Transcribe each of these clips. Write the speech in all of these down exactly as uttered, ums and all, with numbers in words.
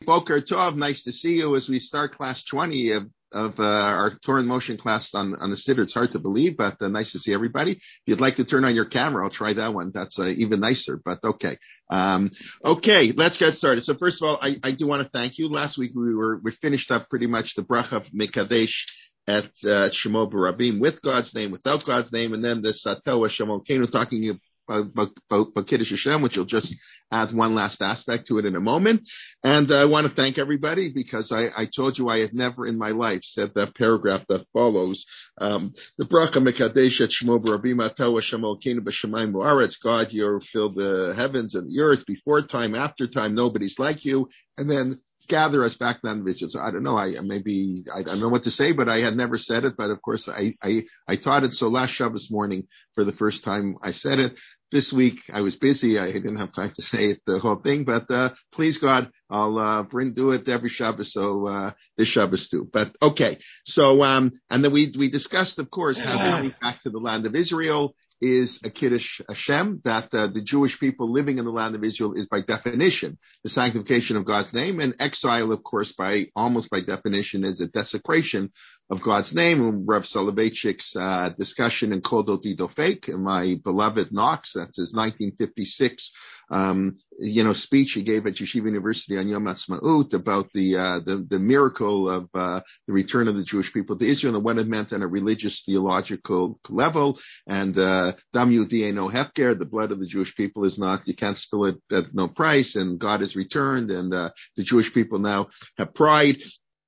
Boker Tov, nice to see you as we start class twenty of, of uh, our Torah in Motion class on, on the Siddur. It's hard to believe, but uh, nice to see everybody. If you'd like to turn on your camera, I'll try that one. That's uh, even nicer, but okay. Um, okay, let's get started. So first of all, I, I do want to thank you. Last week we were, we finished up pretty much the bracha Mekadesh at uh, Shemo Barabim with God's name, without God's name, and then the Satoa Shemo Kenu talking about About, about, about Kiddush Hashem, which will just add one last aspect to it in a moment. And uh, I want to thank everybody because I, I told you I had never in my life said that paragraph that follows. Um, the bracha mekadesh et shmo b'rabim atah Hashem Elokeinu b'shamayim u'aretz. God, you filled the heavens and the earth before time, after time, nobody's like you. And then gather us back down the vision. So I don't know, I maybe, I don't know what to say, but I had never said it. But of course, I, I, I taught it. So last Shabbos morning, for the first time, I said it. This week, I was busy. I didn't have time to say it, the whole thing, but, uh, please God, I'll, uh, bring, do it every Shabbos. So, uh, this Shabbos too. But okay. So, um, and then we, we discussed, of course, how coming back to the land of Israel is a Kiddush Hashem, that uh, the Jewish people living in the land of Israel is by definition the sanctification of God's name, and exile, of course, by almost by definition is a desecration of God's name. And Rav Soloveitchik's uh, discussion in Kol Doti Dofek, my beloved Knox, that's his nineteen fifty-six um, you know, speech he gave at Yeshiva University on Yom Ha'atzmaut about the, uh, the, the miracle of, uh, the return of the Jewish people to Israel and what it meant on a religious theological level. And, uh, Dam Yehudi no hefker, the blood of the Jewish people is not, you can't spill it at no price, and God has returned, and, uh, the Jewish people now have pride.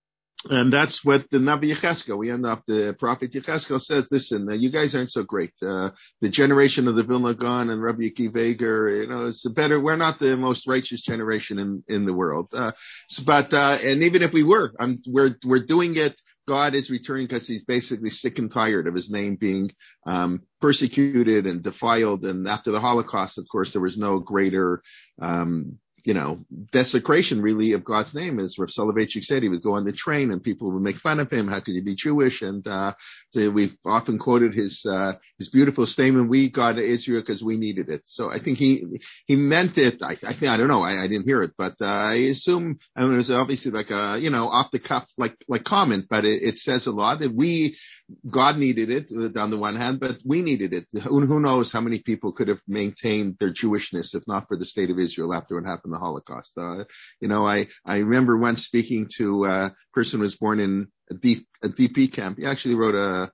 And that's what the Navi Yecheskel, we end up, the prophet Yecheskel says, listen, uh, you guys aren't so great. Uh, the generation of the Vilna Gaon and Rabbi Akiva Eiger, you know, it's a better, we're not the most righteous generation in, in the world. Uh, so, but, uh, and even if we were, I'm, we're, we're doing it. God is returning because he's basically sick and tired of his name being, um, persecuted and defiled. And after the Holocaust, of course, there was no greater, um, you know, desecration really of God's name. As Rav Soloveitchik said, he would go on the train and people would make fun of him. How could you be Jewish? And, uh, so we've often quoted his, uh, his beautiful statement, we got Israel because we needed it. So I think he, he meant it. I, I think, I don't know. I, I didn't hear it, but, uh, I assume, I mean, it was obviously like a, you know, off the cuff, like, like comment, but it, it says a lot that we, God needed it on the one hand, but we needed it. Who, who knows how many people could have maintained their Jewishness if not for the state of Israel after what happened in the Holocaust. Uh, you know, I, I remember once speaking to a person who was born in a, D, a D P camp. He actually wrote a,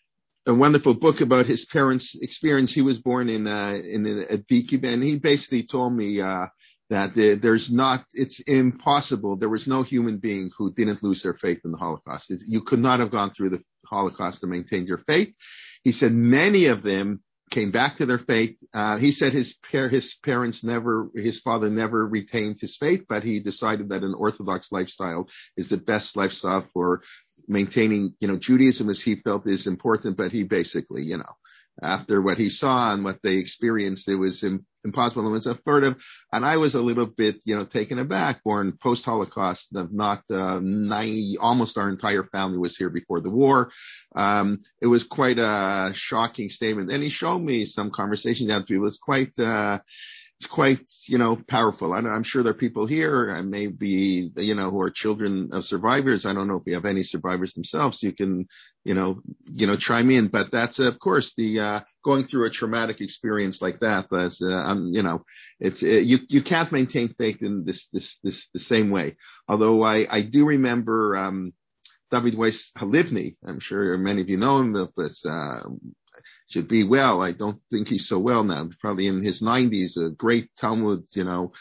a wonderful book about his parents' experience. He was born in, uh, in a D P, and he basically told me, uh, that there's not, it's impossible. There was no human being who didn't lose their faith in the Holocaust. You could not have gone through the Holocaust to maintain your faith. He said many of them came back to their faith. Uh, he said his par- his parents never, his father never retained his faith, but he decided that an Orthodox lifestyle is the best lifestyle for maintaining, you know, Judaism as he felt is important, but he basically, you know, after what he saw and what they experienced, it was im- impossible. It was a furtive, and I was a little bit, you know, taken aback. Born post-Holocaust, not uh, nine, almost our entire family was here before the war. Um, it was quite a shocking statement, and he showed me some conversation that it was quite. Uh, It's quite, you know, powerful. I, I'm sure there are people here, and maybe, you know, who are children of survivors. I don't know if we have any survivors themselves. You can, you know, you know, chime in. But that's, of course, the uh, going through a traumatic experience like that. That's, uh, um, you know, it's it, you you can't maintain faith in this this this the same way. Although I I do remember um, David Weiss Halivni. I'm sure many of you know him. But, uh, should be well. I don't think he's so well now. He's probably in his nineties, a great Talmud, you know,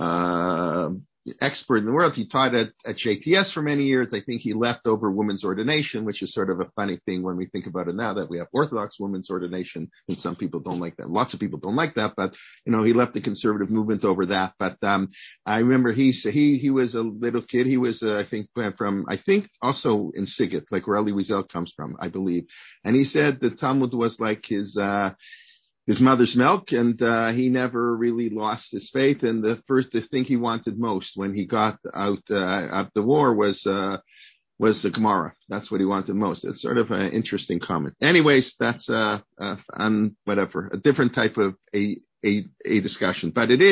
uh, expert in the world. He taught at, at J T S for many years. I think he left over women's ordination, which is sort of a funny thing when we think about it now that we have Orthodox women's ordination, and some people don't like that. Lots of people don't like that, but, you know, he left the conservative movement over that. But, um, I remember he, he, he was a little kid. He was, uh, I think from, I think also in Sighet, like where Elie Wiesel comes from, I believe. And he said the Talmud was like his, uh, his mother's milk, and uh, he never really lost his faith. And the first the thing he wanted most when he got out uh, of the war was uh, was the Gemara. That's what he wanted most. It's sort of an interesting comment. Anyways, that's uh, uh on whatever a different type of a a a discussion, but it is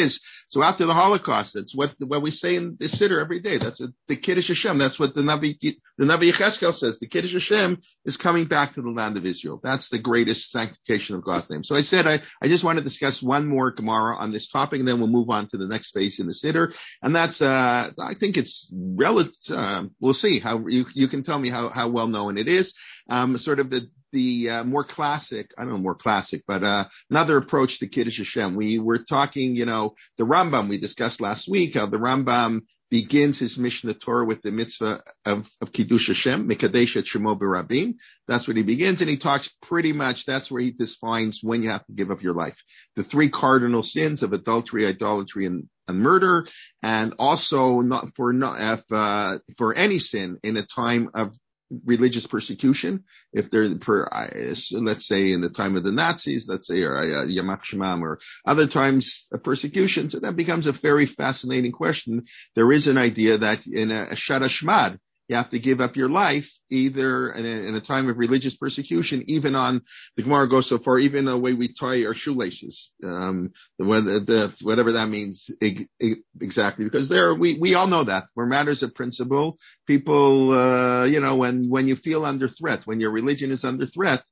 So after the Holocaust, that's what, what we say in the Siddur every day. That's what, the Kiddush Hashem. That's what the Navi, the Navi Yechezkel says. The Kiddush Hashem is coming back to the land of Israel. That's the greatest sanctification of God's name. So I said, I, I just want to discuss one more Gemara on this topic, and then we'll move on to the next phase in the Siddur. And that's, uh, I think it's relative, uh, we'll see how you, you can tell me how, how well known it is. Um, sort of the, the uh, more classic, I don't know, more classic, but uh, another approach to Kiddush Hashem. We were talking, you know, the Rambam we discussed last week, how the Rambam begins his Mishnah Torah with the mitzvah of, of Kiddush Hashem, Mekadesh et Shemo B'Rabim. That's what he begins, and he talks pretty much, that's where he defines when you have to give up your life. The three cardinal sins of adultery, idolatry, and, and murder, and also not for not if, uh, for any sin in a time of religious persecution, if they're, per, let's say in the time of the Nazis, let's say, or uh, Yamach Shemam, or other times of persecution. So that becomes a very fascinating question. There is an idea that in a, a Shad Hashmad, you have to give up your life either in a, in a time of religious persecution, even on, the Gemara goes so far, even the way we tie our shoelaces, um, the, the, whatever that means exactly, because there, we, we all know that for matters of principle, people, uh, you know, when, when you feel under threat, when your religion is under threat,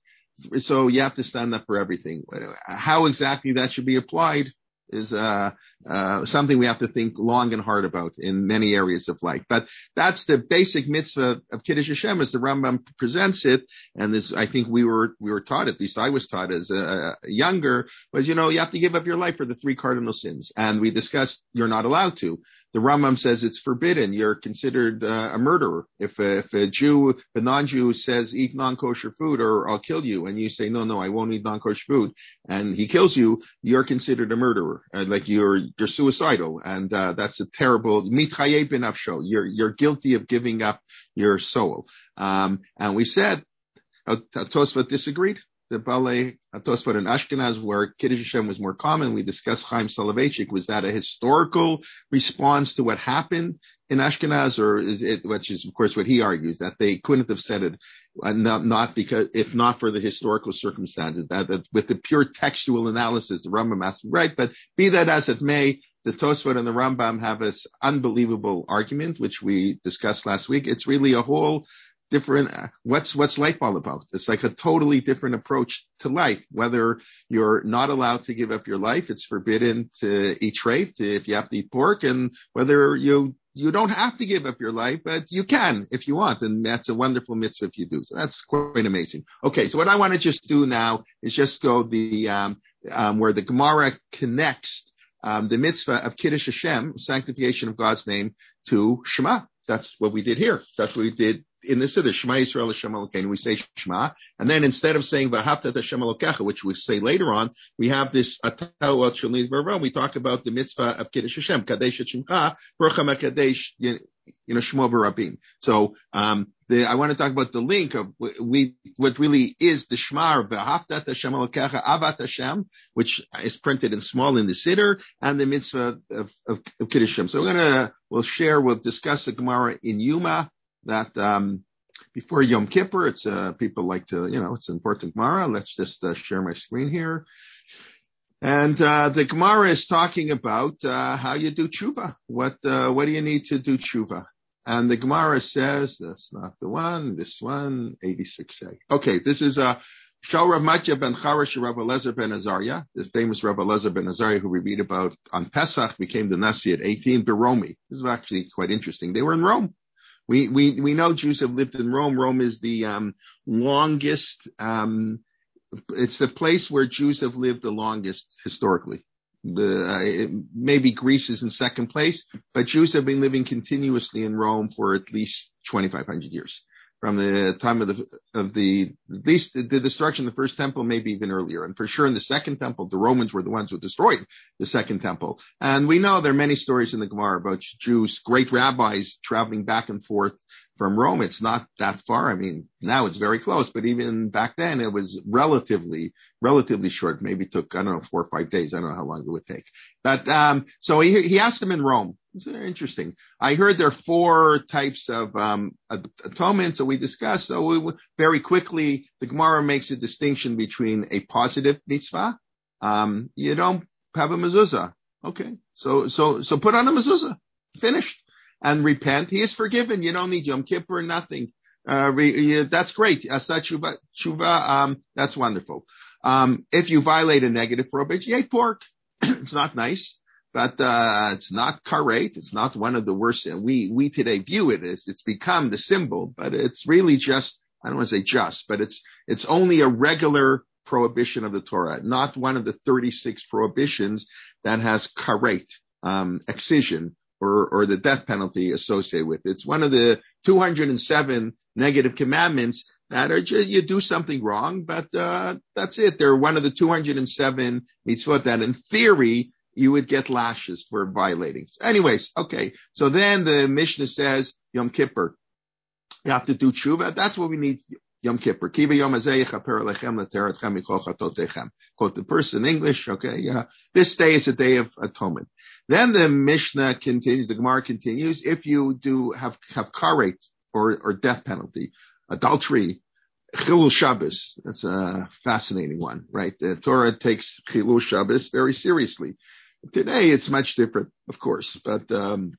so you have to stand up for everything. How exactly that should be applied is uh, uh, something we have to think long and hard about in many areas of life. But that's the basic mitzvah of Kiddush Hashem as the Rambam presents it. And this, I think we were, we were taught, at least I was taught as a, a younger, was, you know, you have to give up your life for the three cardinal sins. And we discussed you're not allowed to. The Rambam says it's forbidden. You're considered uh, a murderer. If a, if a Jew, a non-Jew says eat non-kosher food or I'll kill you, and you say, no, no, I won't eat non-kosher food, and he kills you, you're considered a murderer. Uh, like you're, you're suicidal. And, uh, that's a terrible, mitchayev b'nafsho. You're, you're guilty of giving up your soul. Um, and we said, uh, Tosfot disagreed. The Balei Tosfot in Ashkenaz, where Kiddush Hashem was more common, we discussed Chaim Soloveitchik. Was that a historical response to what happened in Ashkenaz, or is it, which is of course what he argues, that they couldn't have said it, uh, not, not because, if not for the historical circumstances, that, that with the pure textual analysis, the Rambam has to be right. But be that as it may, the Tosfot and the Rambam have this unbelievable argument, which we discussed last week. It's really a whole different, uh, what's, what's life all about? It's like a totally different approach to life. Whether you're not allowed to give up your life, it's forbidden to eat treif, to, if you have to eat pork, and whether you, you don't have to give up your life, but you can if you want. And that's a wonderful mitzvah if you do. So that's quite amazing. Okay. So what I want to just do now is just go the, um, um, where the Gemara connects, um, the mitzvah of Kiddush Hashem, sanctification of God's name, to Shema. That's what we did here. That's what we did in the Siddur, Shema Yisrael Hashem Elokeinu. We say Shema, and then instead of saying V'ahavta et Hashem Elokecha, which we say later on, we have this Atah U'al Shalei V'Avraham. We talk about the mitzvah of Kiddush Hashem, Kadesh et Shemcha, Baruch HaMekadesh, you know, Shemo B'Rabim. So, um, the, I want to talk about the link of we, what really is the Shema of V'ahavta et Hashem Elokecha, Avat Hashem, which is printed in small in the Siddur, and the mitzvah of, of, of Kiddush Hashem. So we're gonna, we'll share, we'll discuss the Gemara in Yuma, that, um, before Yom Kippur. It's, uh, people like to, you know, it's an important Gemara. Let's just, uh, share my screen here. And, uh, the Gemara is talking about, uh, how you do tshuva. What, uh, what do you need to do tshuva? And the Gemara says, that's not the one, this one, eighty-six A. Okay, this is, uh, Shal Rav Matya ben Charash Rav Elazar ben Azariah, the famous Rav Elazar ben Azariah who we read about on Pesach, became the Nasi at eighteen, Beromi. This is actually quite interesting. They were in Rome. We, we, we know Jews have lived in Rome. Rome is the, um, longest, um, it's the place where Jews have lived the longest historically. The, uh, it, maybe Greece is in second place, but Jews have been living continuously in Rome for at least twenty-five hundred years. From the time of the, of the, at least the, the destruction of the first temple, maybe even earlier. And for sure in the second temple, the Romans were the ones who destroyed the second temple. And we know there are many stories in the Gemara about Jews, great rabbis traveling back and forth from Rome. It's not that far. I mean, now it's very close, but even back then it was relatively, relatively short. Maybe took, I don't know, four or five days. I don't know how long it would take. But, um, so he, he asked them in Rome. It's very interesting. I heard there are four types of, um, atonement. So we discussed. So we, very quickly, the Gemara makes a distinction between a positive mitzvah. Um, you don't have a mezuzah. Okay. So, so, so put on a mezuzah. Finished. And repent. He is forgiven. You don't need Yom Kippur, nothing. Uh, re, that's great. Asa tshuva, tshuva, um, that's wonderful. Um, if you violate a negative prohibition, you ate pork. It's not nice, but, uh, it's not karet. It's not one of the worst. We, we today view it as it's become the symbol, but it's really just, I don't want to say just, but it's, it's only a regular prohibition of the Torah, not one of the thirty-six prohibitions that has karet, um, excision, or, or the death penalty associated with it. It's one of the two hundred seven negative commandments that are just, you do something wrong, but, uh, that's it. They're one of the two hundred seven mitzvot that in theory you would get lashes for violating. So anyways, okay. So then the Mishnah says Yom Kippur. You have to do tshuva. That's what we need. Yom Kippur. Kiva Yom Hazeh Yechaper Alechem L'Teretchem Mikol Chatotechem. Quote the person in English. Okay, yeah. This day is a day of atonement. Then the Mishnah continues. The Gemara continues. If you do have have karet or or death penalty, adultery, Chilul Shabbos. That's a fascinating one, right? The Torah takes Chilul Shabbos very seriously. Today it's much different, of course, but. um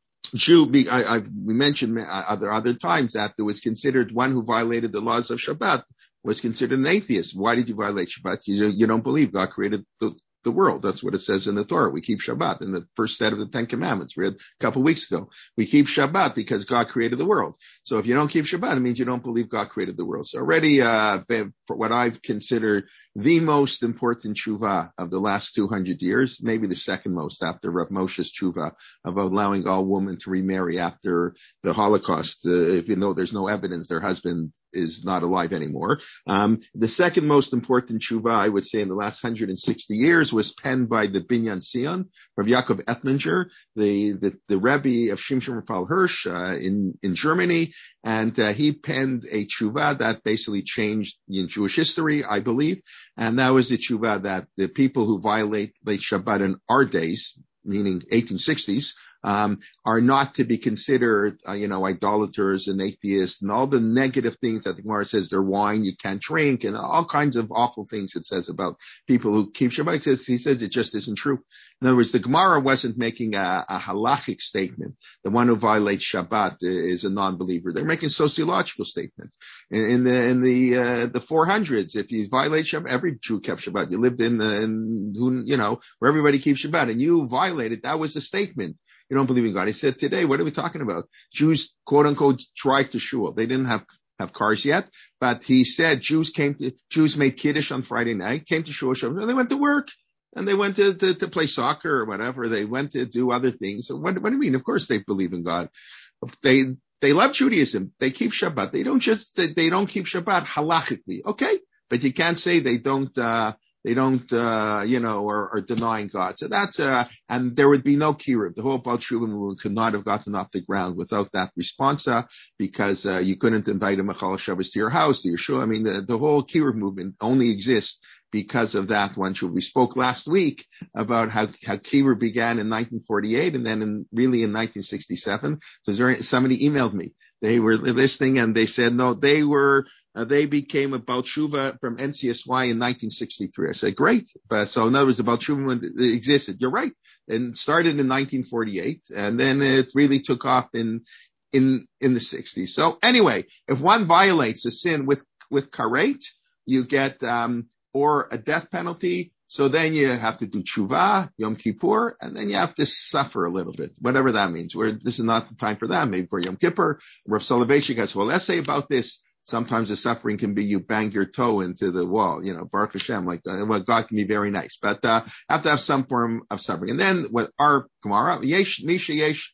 Jew, I, I, we mentioned other, other times that there was considered one who violated the laws of Shabbat was considered an atheist. Why did you violate Shabbat? You, you don't believe God created the, the world. That's what it says in the Torah. We keep Shabbat in the first set of the Ten Commandments. We read a couple of weeks ago. We keep Shabbat because God created the world. So if you don't keep Shabbat, it means you don't believe God created the world. So already, uh, for what I've considered the most important tshuva of the last two hundred years, maybe the second most after Rav Moshe's tshuva of allowing all women to remarry after the Holocaust, uh, even though there's no evidence their husband is not alive anymore. Um, the second most important tshuva, I would say, in the last one hundred sixty years was penned by the Binyan Sion, Rav Yaakov Ettlinger, the, the, the Rebbe of Shimshon Raphael Hirsch, uh, in, in Germany. And, uh, he penned a tshuva that basically changed in Jewish history, I believe. And that was the tshuva that the people who violate late Shabbat in our days, meaning eighteen sixties, um, are not to be considered, uh, you know, idolaters and atheists and all the negative things that the Gemara says they're wine, you can't drink, and all kinds of awful things it says about people who keep Shabbat. He says, he says it just isn't true. In other words, the Gemara wasn't making a, a halachic statement. The one who violates Shabbat is a non-believer. They're making a sociological statement. In, in the, in the, uh, the four hundreds, if you violate Shabbat, every Jew kept Shabbat. You lived in the, in, who, you know, where everybody keeps Shabbat and you violated, that was a statement. You don't believe in God. He said, today, what are we talking about? Jews, quote unquote, drive to shul. They didn't have, have cars yet, but he said Jews came to, Jews made Kiddush on Friday night, came to shul, and they went to work and they went to, to, to play soccer or whatever. They went to do other things. So what, what do you mean? Of course they believe in God. They, they love Judaism. They keep Shabbat. They don't just, they don't keep Shabbat halachically. Okay. But you can't say they don't, uh, They don't, uh, you know, are, are denying God. So that's, uh, and there would be no kiruv. The whole Baal Tshuva movement could not have gotten off the ground without that responsa, because, uh, you couldn't invite a Machal Shabbos to your house, to your shul. I mean, the, the whole kiruv movement only exists because of that one tshuva. We spoke last week about how, how kiruv began in nineteen forty-eight and then in, really in nineteen sixty-seven. So there, somebody emailed me. They were listening and they said, no, they were, Uh, they became a Baal Tshuva from N C S Y in nineteen sixty-three. I said, great. But so in other words, the Baal Tshuva existed. You're right. And started in nineteen forty-eight. And then it really took off in, in, in the sixties. So anyway, if one violates a sin with, with karet, you get, um, or a death penalty. So then you have to do tshuva, Yom Kippur, and then you have to suffer a little bit, whatever that means. Where this is not the time for that. Maybe for Yom Kippur. Rav Soloveitchik has a whole essay about this. Sometimes the suffering can be you bang your toe into the wall, you know, Baruch Hashem, like, uh, well, God can be very nice, but, uh, have to have some form of suffering. And then with our Gemara, yesh, misha yesh,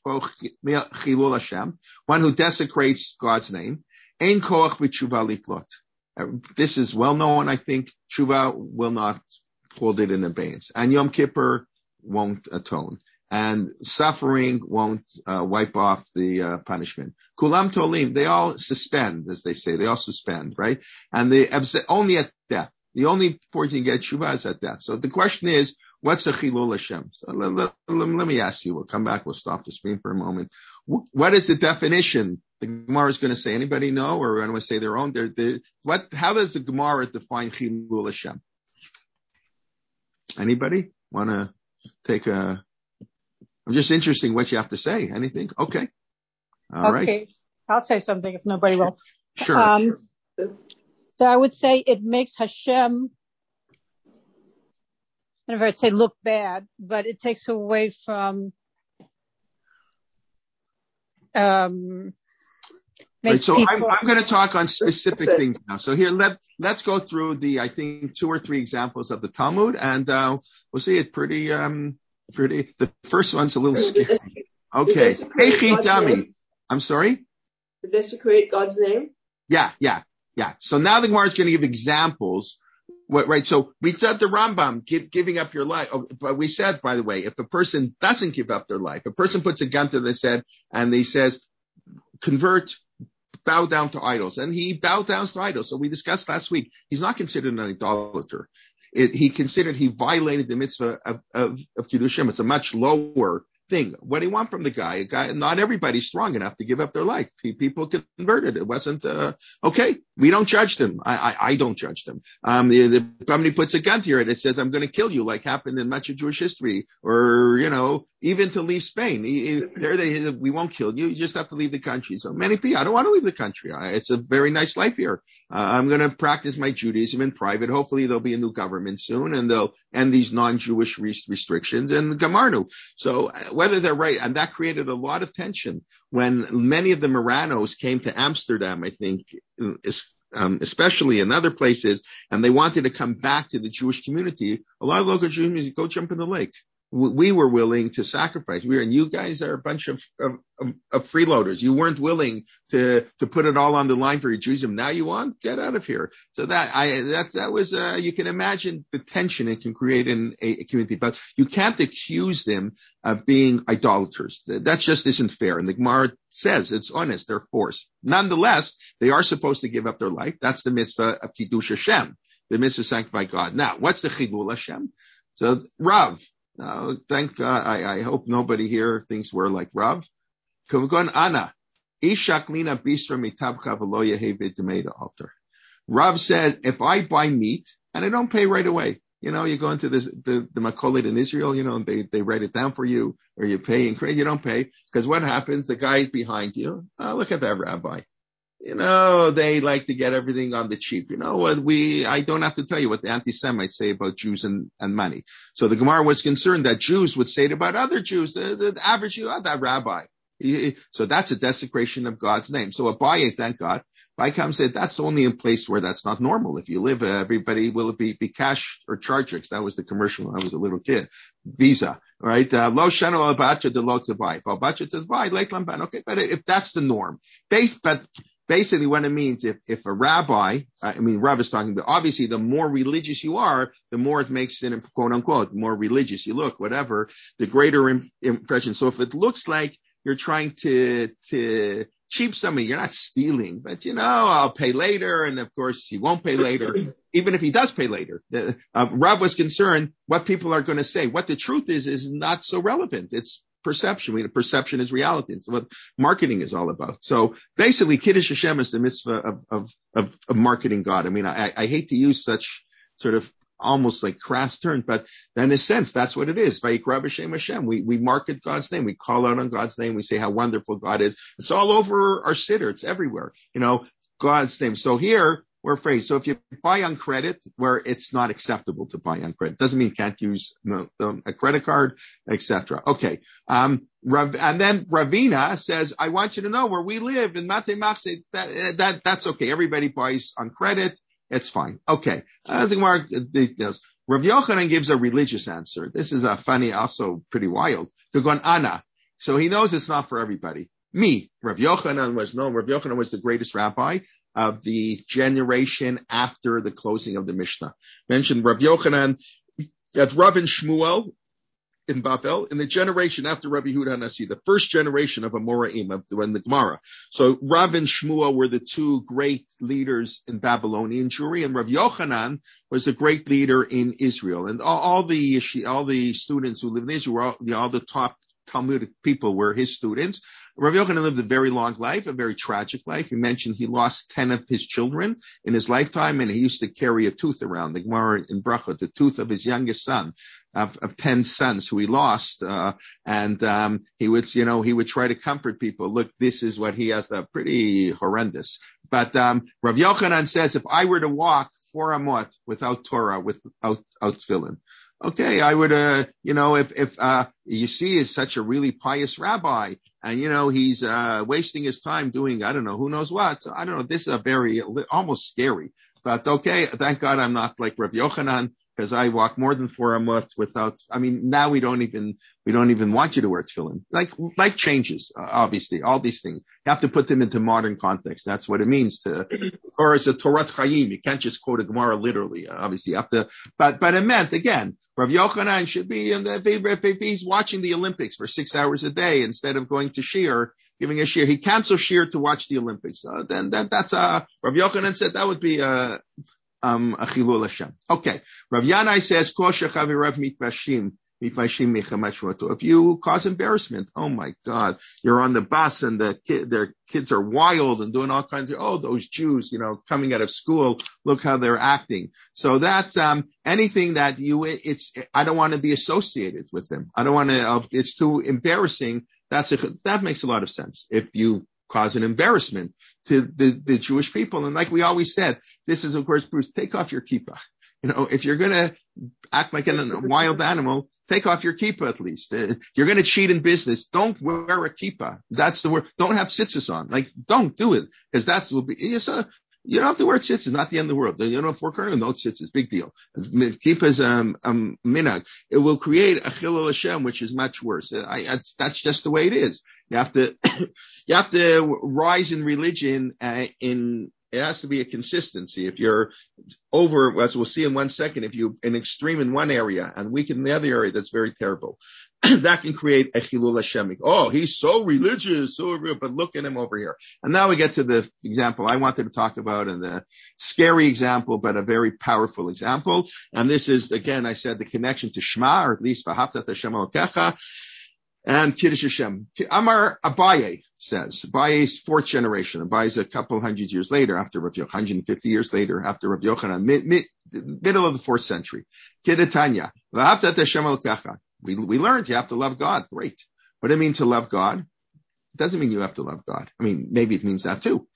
chilul Hashem, one who desecrates God's name, ein koach b'tshuva litlot. This is well known, I think. Tshuva will not hold it in abeyance. And Yom Kippur won't atone. And suffering won't uh, wipe off the uh, punishment. Kulam tolim, they all suspend, as they say. They all suspend, right? And they only at death. The only point you get tshuva is at death. So the question is, what's a chilul Hashem? So let, let, let, let me ask you. We'll come back. We'll stop the screen for a moment. What is the definition? The Gemara is going to say, anybody know, or anyone say their own? They're, they're, what? How does the Gemara define chilul Hashem? Anybody want to? take a, I'm just interested in what you have to say. Anything? Okay. All right. Okay. I'll say something if nobody will. Sure. Um, so I would say it makes Hashem, I don't know if I'd say look bad, but it takes away from, um, Right, so people... I'm, I'm going to talk on specific things now. So here, let, let's go through the, I think, two or three examples of the Talmud, and uh, we'll see it pretty, um, pretty, the first one's a little scary. Okay. Hey, I'm sorry? Did desecrate God's name? Yeah, yeah, yeah. So now the Gemara is going to give examples. What, right, so we said the Rambam, give, giving up your life. Oh, but we said, by the way, if a person doesn't give up their life, a person puts a gun to their head and he says, convert, bow down to idols, and he bowed down to idols. So we discussed last week, he's not considered an idolater. It, he considered he violated the mitzvah of, of, of Kiddushim. It's a much lower thing. What do you want from the guy? A guy, not everybody's strong enough to give up their life. People converted. It wasn't, uh, okay. We don't judge them. I, I, I don't judge them. Um, if somebody puts a gun to your head, it says, I'm going to kill you, like happened in much of Jewish history, or, you know, even to leave Spain. There they, we won't kill you. You just have to leave the country. So many people, I don't want to leave the country. I, it's a very nice life here. Uh, I'm going to practice my Judaism in private. Hopefully there'll be a new government soon and they'll end these non-Jewish restrictions and Gamarnu. So whether they're right, and that created a lot of tension when many of the Marranos came to Amsterdam, I think, um, especially in other places, and they wanted to come back to the Jewish community. A lot of local Jews go jump in the lake. We were willing to sacrifice. We were, and you guys are a bunch of, of, of freeloaders. You weren't willing to, to put it all on the line for your Judaism. Now you want? Get out of here. So that, I, that, that was, uh, you can imagine the tension it can create in a, a community, but you can't accuse them of being idolaters. That just isn't fair. And the Gemara says it's honest. They're forced. Nonetheless, they are supposed to give up their life. That's the mitzvah of Kiddush Hashem, the mitzvah sanctify God. Now, what's the Chilul Hashem? So Rav. No, thank God. I, I hope nobody here thinks we're like Rav. Ana. Rav said, if I buy meat and I don't pay right away, you know, you go into this, the, the Makolit in Israel, you know, and they, they write it down for you, or you pay in credit, you don't pay. Because what happens? The guy behind you, oh, look at that rabbi. You know, they like to get everything on the cheap. You know what? We, I don't have to tell you what the anti-Semites say about Jews and, and money. So the Gemara was concerned that Jews would say it about other Jews, the, the average Jew, oh, that rabbi. He, so that's a desecration of God's name. So Abaye, thank God, Baikam said that's only in place where that's not normal. If you live, uh, everybody will be, be cash or chargex. That was the commercial when I was a little kid. Visa, right? Lo shano albacha de lo tavai. Albacha to tavai, late lamban. Okay, but if that's the norm, based, but basically what it means, if, if a rabbi, I mean, Rav is talking about, obviously the more religious you are, the more it makes it, quote unquote, the more religious you look, whatever, the greater im- impression. So if it looks like you're trying to, to cheap somebody, you're not stealing, but you know, I'll pay later. And of course he won't pay later, even if he does pay later. Uh, Rav was concerned what people are going to say. What the truth is, is not so relevant. It's perception. I mean, perception is reality. It's what marketing is all about. So basically, Kiddush Hashem is the mitzvah of, of, of, of marketing God. I mean, I, I hate to use such sort of almost like crass terms, but in a sense, that's what it is. Vayikra b'shem Hashem. We, we market God's name. We call out on God's name. We say how wonderful God is. It's all over our siddur. It's everywhere. You know, God's name. So here, we're afraid. So if you buy on credit where it's not acceptable to buy on credit, doesn't mean you can't use no, no, a credit card, et cetera. Okay. Um, Rav, and then Ravina says, I want you to know where we live in Mate Machse, that, that, that's okay. Everybody buys on credit. It's fine. Okay. Uh, the Gemara details. Rav Yochanan gives a religious answer. This is a funny, also pretty wild. Kagon Ana. So he knows it's not for everybody. Me, Rav Yochanan was known. Rav Yochanan was the greatest rabbi of the generation after the closing of the Mishnah. Mentioned Rav Yochanan, that's Rav and Shmuel in Babel, in the generation after Rabbi Yehuda Hanasi, the first generation of Amoraim, of the, the Gemara. So Rav and Shmuel were the two great leaders in Babylonian Jewry, and Rav Yochanan was a great leader in Israel. And all, all the all the students who lived in Israel, all, you know, all the top Talmudic people were his students. Rav Yochanan lived a very long life, a very tragic life. He mentioned he lost ten of his children in his lifetime, and he used to carry a tooth around. The Gemara in Bracha, the tooth of his youngest son. of, of ten sons who he lost, uh, and um, he would, you know, he would try to comfort people. Look, this is what he has. That pretty horrendous. But um, Rav Yochanan says, if I were to walk four amot without Torah, without out tefillin, okay, I would, uh, you know, if if uh, you see, is such a really pious rabbi, and you know he's uh, wasting his time doing, I don't know, who knows what. So I don't know. This is a very almost scary. But okay, thank God I'm not like Rav Yochanan, because I walk more than four amot without. I mean, now we don't even we don't even want you to wear tefillin. Like life changes, uh, obviously. All these things you have to put them into modern context. That's what it means to. Or as a Torah Chaim, you can't just quote a Gemara literally. Obviously, you have to. But but it meant again, Rav Yochanan should be in the. If, if he's watching the Olympics for six hours a day instead of going to shiur, giving a shiur, he cancels shiur to watch the Olympics. Uh, then that that's uh Rav Yochanan said that would be a. Um, a chilul Hashem. Okay. Rav Yanai says, if you cause embarrassment, oh my God, you're on the bus and the kid, their kids are wild and doing all kinds of, oh, those Jews, you know, coming out of school, look how they're acting. So that's, um, anything that you, it's, I don't want to be associated with them. I don't want to, uh, it's too embarrassing. That's a, that makes a lot of sense. If you cause an embarrassment to the, the Jewish people. And like we always said, this is, of course, Bruce, take off your kippah. You know, if you're going to act like a wild animal, take off your kippah at least. Uh, you're going to cheat in business. Don't wear a kippah. That's the word. Don't have tzitzis on. Like, don't do it. Because that's will be, it's a, you don't have to wear tzitzis, not the end of the world. You know, for current, no tzitzis, big deal. Kippah is um, um, minhag. It will create a chilul Hashem, which is much worse. I, that's, that's just the way it is. You have to, you have to rise in religion, uh, in, it has to be a consistency. If you're over, as we'll see in one second, if you're an extreme in one area and weak in the other area, that's very terrible. That can create a chilul Hashem. Oh, he's so religious, so, but look at him over here. And now we get to the example I wanted to talk about, and the scary example, but a very powerful example. And this is, again, I said the connection to Shema, or at least V'ahavta et Hashem Elokecha, and Kiddush Hashem. Amar Abaye says, Abaye's fourth generation. Abaye's a couple hundred years later, after Rav Yochanan, one hundred fifty years later, after Rav Yochanan, mid, mid, middle of the fourth century. Kidatanya, V'ahavta et Hashem Elokecha. We, we learned you have to love God. Great. What does it mean to love God? It doesn't mean you have to love God. I mean, maybe it means that too.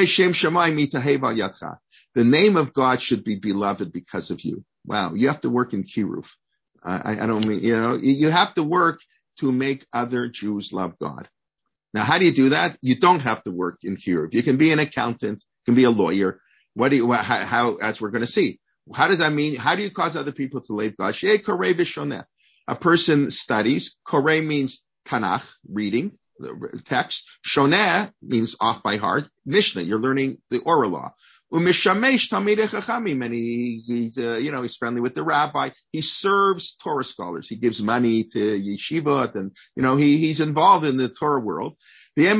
The name of God should be beloved because of you. Wow. You have to work in Kiruv. I, I don't mean, you know, you have to work to make other Jews love God. Now, how do you do that? You don't have to work in Kiruv. You can be an accountant, you can be a lawyer. What do you, how, how as we're going to see, how does that mean? How do you cause other people to love God? A person studies. Koreh means Tanakh, reading the text. Shoneh means off by heart. Mishnah, you're learning the oral law. Umishamesh Talmidei Chachamim, and he, he's, uh, you know, he's friendly with the rabbi. He serves Torah scholars. He gives money to yeshiva, and you know, he he's involved in the Torah world. And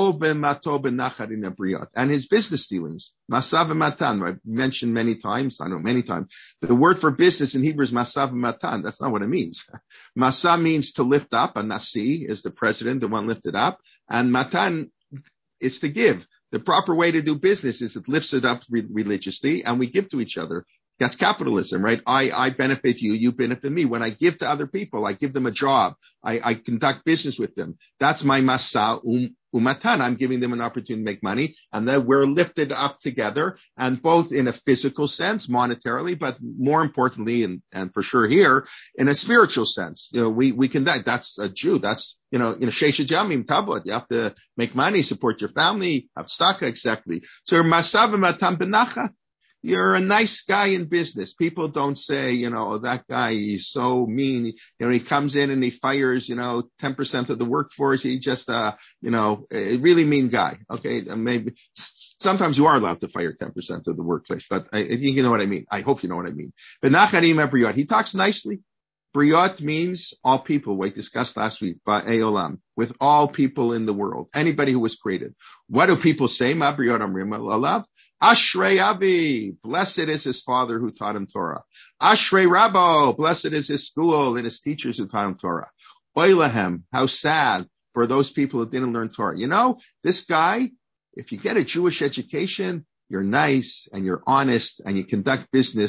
his business dealings, masav and matan, I've mentioned many times, I know many times, the word for business in Hebrew is masav and matan. That's not what it means. Masa means to lift up, and nasi is the president, the one lifted up, and matan is to give. The proper way to do business is it lifts it up re- religiously, and we give to each other. That's capitalism, right? I, I benefit you, you benefit me. When I give to other people, I give them a job. I, I conduct business with them. That's my masa um, umatan. I'm giving them an opportunity to make money, and then we're lifted up together, and both in a physical sense, monetarily, but more importantly, and, and for sure here, in a spiritual sense. You know, we, we conduct, that's a Jew. That's, you know, you know, sheisha jamim tavod. You have to make money, support your family, have staka, exactly. So masa v'matan benacha. You're a nice guy in business. People don't say, you know, oh, that guy, he's so mean. You know, he comes in and he fires, you know, ten percent of the workforce. He just, uh, you know, a really mean guy. Okay. Maybe sometimes you are allowed to fire ten percent of the workplace, but I, I think you know what I mean. I hope you know what I mean. But Nacharim Briot, he talks nicely. Briot means all people. We discussed last week by Eolam, with all people in the world, anybody who was created. What do people say? Ma Briot Amrim Alav. Ashrei Avi, blessed is his father who taught him Torah. Ashrei Rabbo, blessed is his school and his teachers who taught him Torah. Oilahem, how sad for those people who didn't learn Torah. You know, this guy, if you get a Jewish education, you're nice and you're honest and you conduct business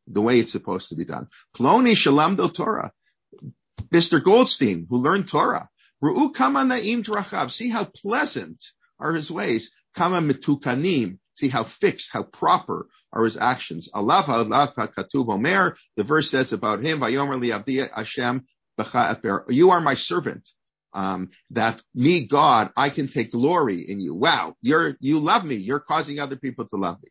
the way it's supposed to be done. Ploni shalamdo Torah. Mister Goldstein, who learned Torah. Ru'u kama na'im drachav. See how pleasant are his ways. Kama mitukanim. See how fixed, how proper are his actions. Allah ha'alav katuv omer. The verse says about him, Vayomer li abdi Hashem b'cha etber. You are my servant. Um, that me, God, I can take glory in you. Wow, you're, you love me. You're causing other people to love me.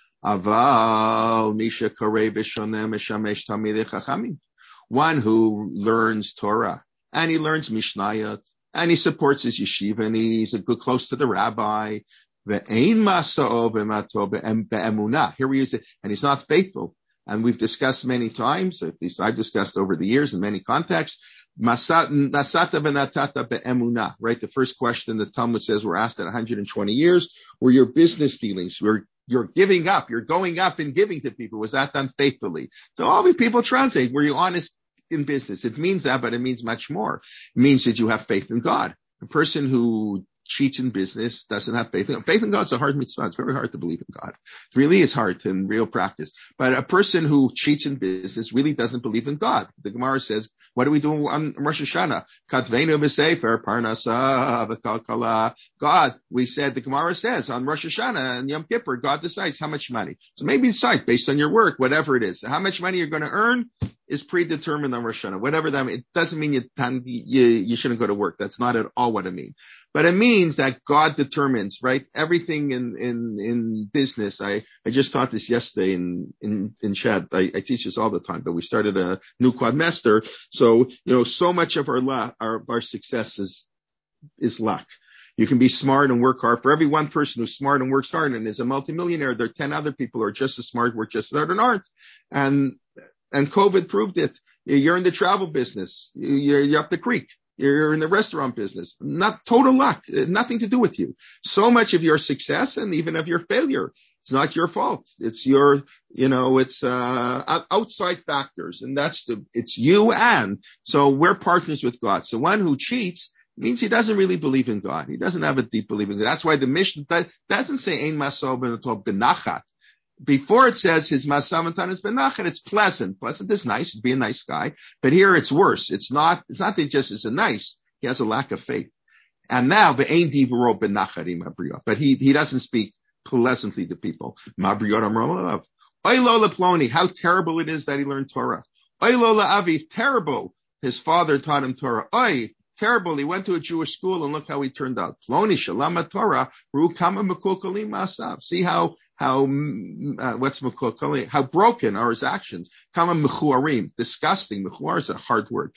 Aval misha karei b'shonem meshamesh tamidei chachamim. One who learns Torah and he learns Mishnayot and he supports his yeshiva and he's a good close to the rabbi. Ve'ein masa'o b'mato be'emunah. Here he is, and he's not faithful. And we've discussed many times, at least I've discussed over the years in many contexts, Nasata v'natata be'emunah, right? The first question the Talmud says we're asked in one hundred twenty years were your business dealings, were you're giving up, you're going up and giving to people. Was that done faithfully? So all the people translate, were you honest in business? It means that, but it means much more. It means that you have faith in God. A person who cheats in business doesn't have faith in God. Faith in God is a hard mitzvah. It's very hard to believe in God. It really is hard in real practice. But a person who cheats in business really doesn't believe in God. The Gemara says, what do we do on Rosh Hashanah? Katvenu b'sefer parnasa v'kalkala. God, we said, the Gemara says on Rosh Hashanah and Yom Kippur, God decides how much money. So maybe decide based on your work, whatever it is. So how much money you're going to earn is predetermined on Rosh Hashanah. Whatever that means, it doesn't mean you, you, you shouldn't go to work. That's not at all what it means. But it means that God determines, right? Everything in, in, in business. I, I just taught this yesterday in, in, in Chad. I, I teach this all the time, but we started a new quadmester. So, you know, so much of our luck, our, our success is, is luck. You can be smart and work hard. For every one person who's smart and works hard and is a multimillionaire, there are ten other people who are just as smart, work just as hard and aren't. And, and COVID proved it. You're in the travel business. You're, you're up the creek. You're in the restaurant business. Not total luck. Nothing to do with you. So much of your success and even of your failure, it's not your fault. It's your, you know, it's, uh, outside factors. And that's the, it's you and. So we're partners with God. So one who cheats means he doesn't really believe in God. He doesn't have a deep belief in God. That's why the mission doesn't say ein maso benachat. Before it says his masamatan is benachat, it's pleasant. Pleasant is nice, be a nice guy. But here it's worse. It's not, it's not that just is a nice, he has a lack of faith. And now, ve'ein divro benacharim abriot. But he, he doesn't speak pleasantly to people. Mabriot amrolav. Oilo leploni, how terrible it is that he learned Torah. Oilo le'aviv, terrible. His father taught him Torah. Oy, terrible. He went to a Jewish school and look how he turned out. Ploni shalama Torah, ru kama mekulkalim masav. See how, how, uh, what's mekulkalim, how broken are his actions. Kama mechuarim, disgusting. Mechuar is a hard word.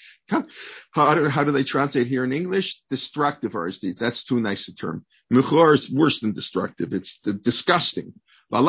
How do, how do they translate here in English? Destructive are his deeds. That's too nice a term. Mechuar is worse than destructive. It's the, disgusting. So,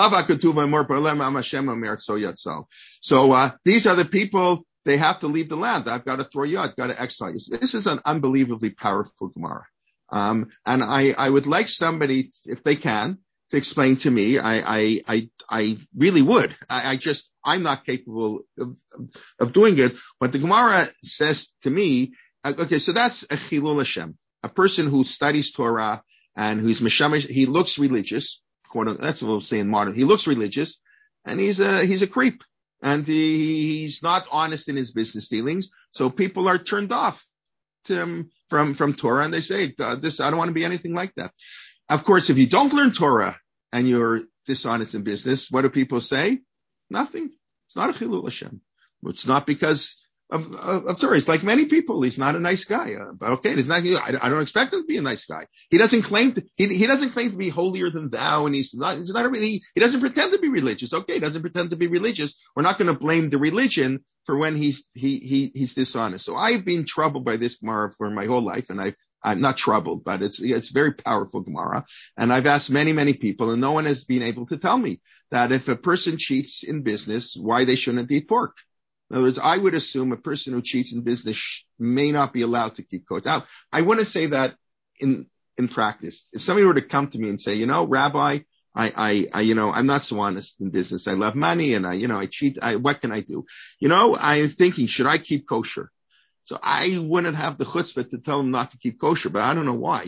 uh, these are the people. They have to leave the land. I've got to throw you out. I've got to exile you. So this is an unbelievably powerful Gemara. Um, and I, I would like somebody, if they can, to explain to me. I, I, I, I really would. I, I just, I'm not capable of, of doing it. What the Gemara says to me, okay, so that's a Chilul Hashem, a person who studies Torah and who's Meshamish. He looks religious. That's what we'll say in modern. He looks religious and he's a, he's a creep. And he, he's not honest in his business dealings. So people are turned off to him from, from Torah and they say, this, I don't want to be anything like that. Of course, if you don't learn Torah and you're dishonest in business, what do people say? Nothing. It's not a Chilul Hashem. It's not because of, of, of Torah. It's like many people. He's not a nice guy. Uh, but okay, it's not, I, I don't expect him to be a nice guy. He doesn't claim to, he, he doesn't claim to be holier than thou, and he's not, he's not really, he doesn't pretend to be religious. Okay, he doesn't pretend to be religious. We're not going to blame the religion for when he's, he, he, he's dishonest. So I've been troubled by this Gemara for my whole life, and I've, I'm not troubled, but it's, it's very powerful Gemara. And I've asked many, many people, and no one has been able to tell me that if a person cheats in business, why they shouldn't eat pork. In other words, I would assume a person who cheats in business may not be allowed to keep kosher. Now, I want to say that in, in practice, if somebody were to come to me and say, you know, Rabbi, I, I, I, you know, I'm not so honest in business. I love money and I, you know, I cheat. I, what can I do? You know, I'm thinking, should I keep kosher? So I wouldn't have the chutzpah to tell him not to keep kosher, but I don't know why.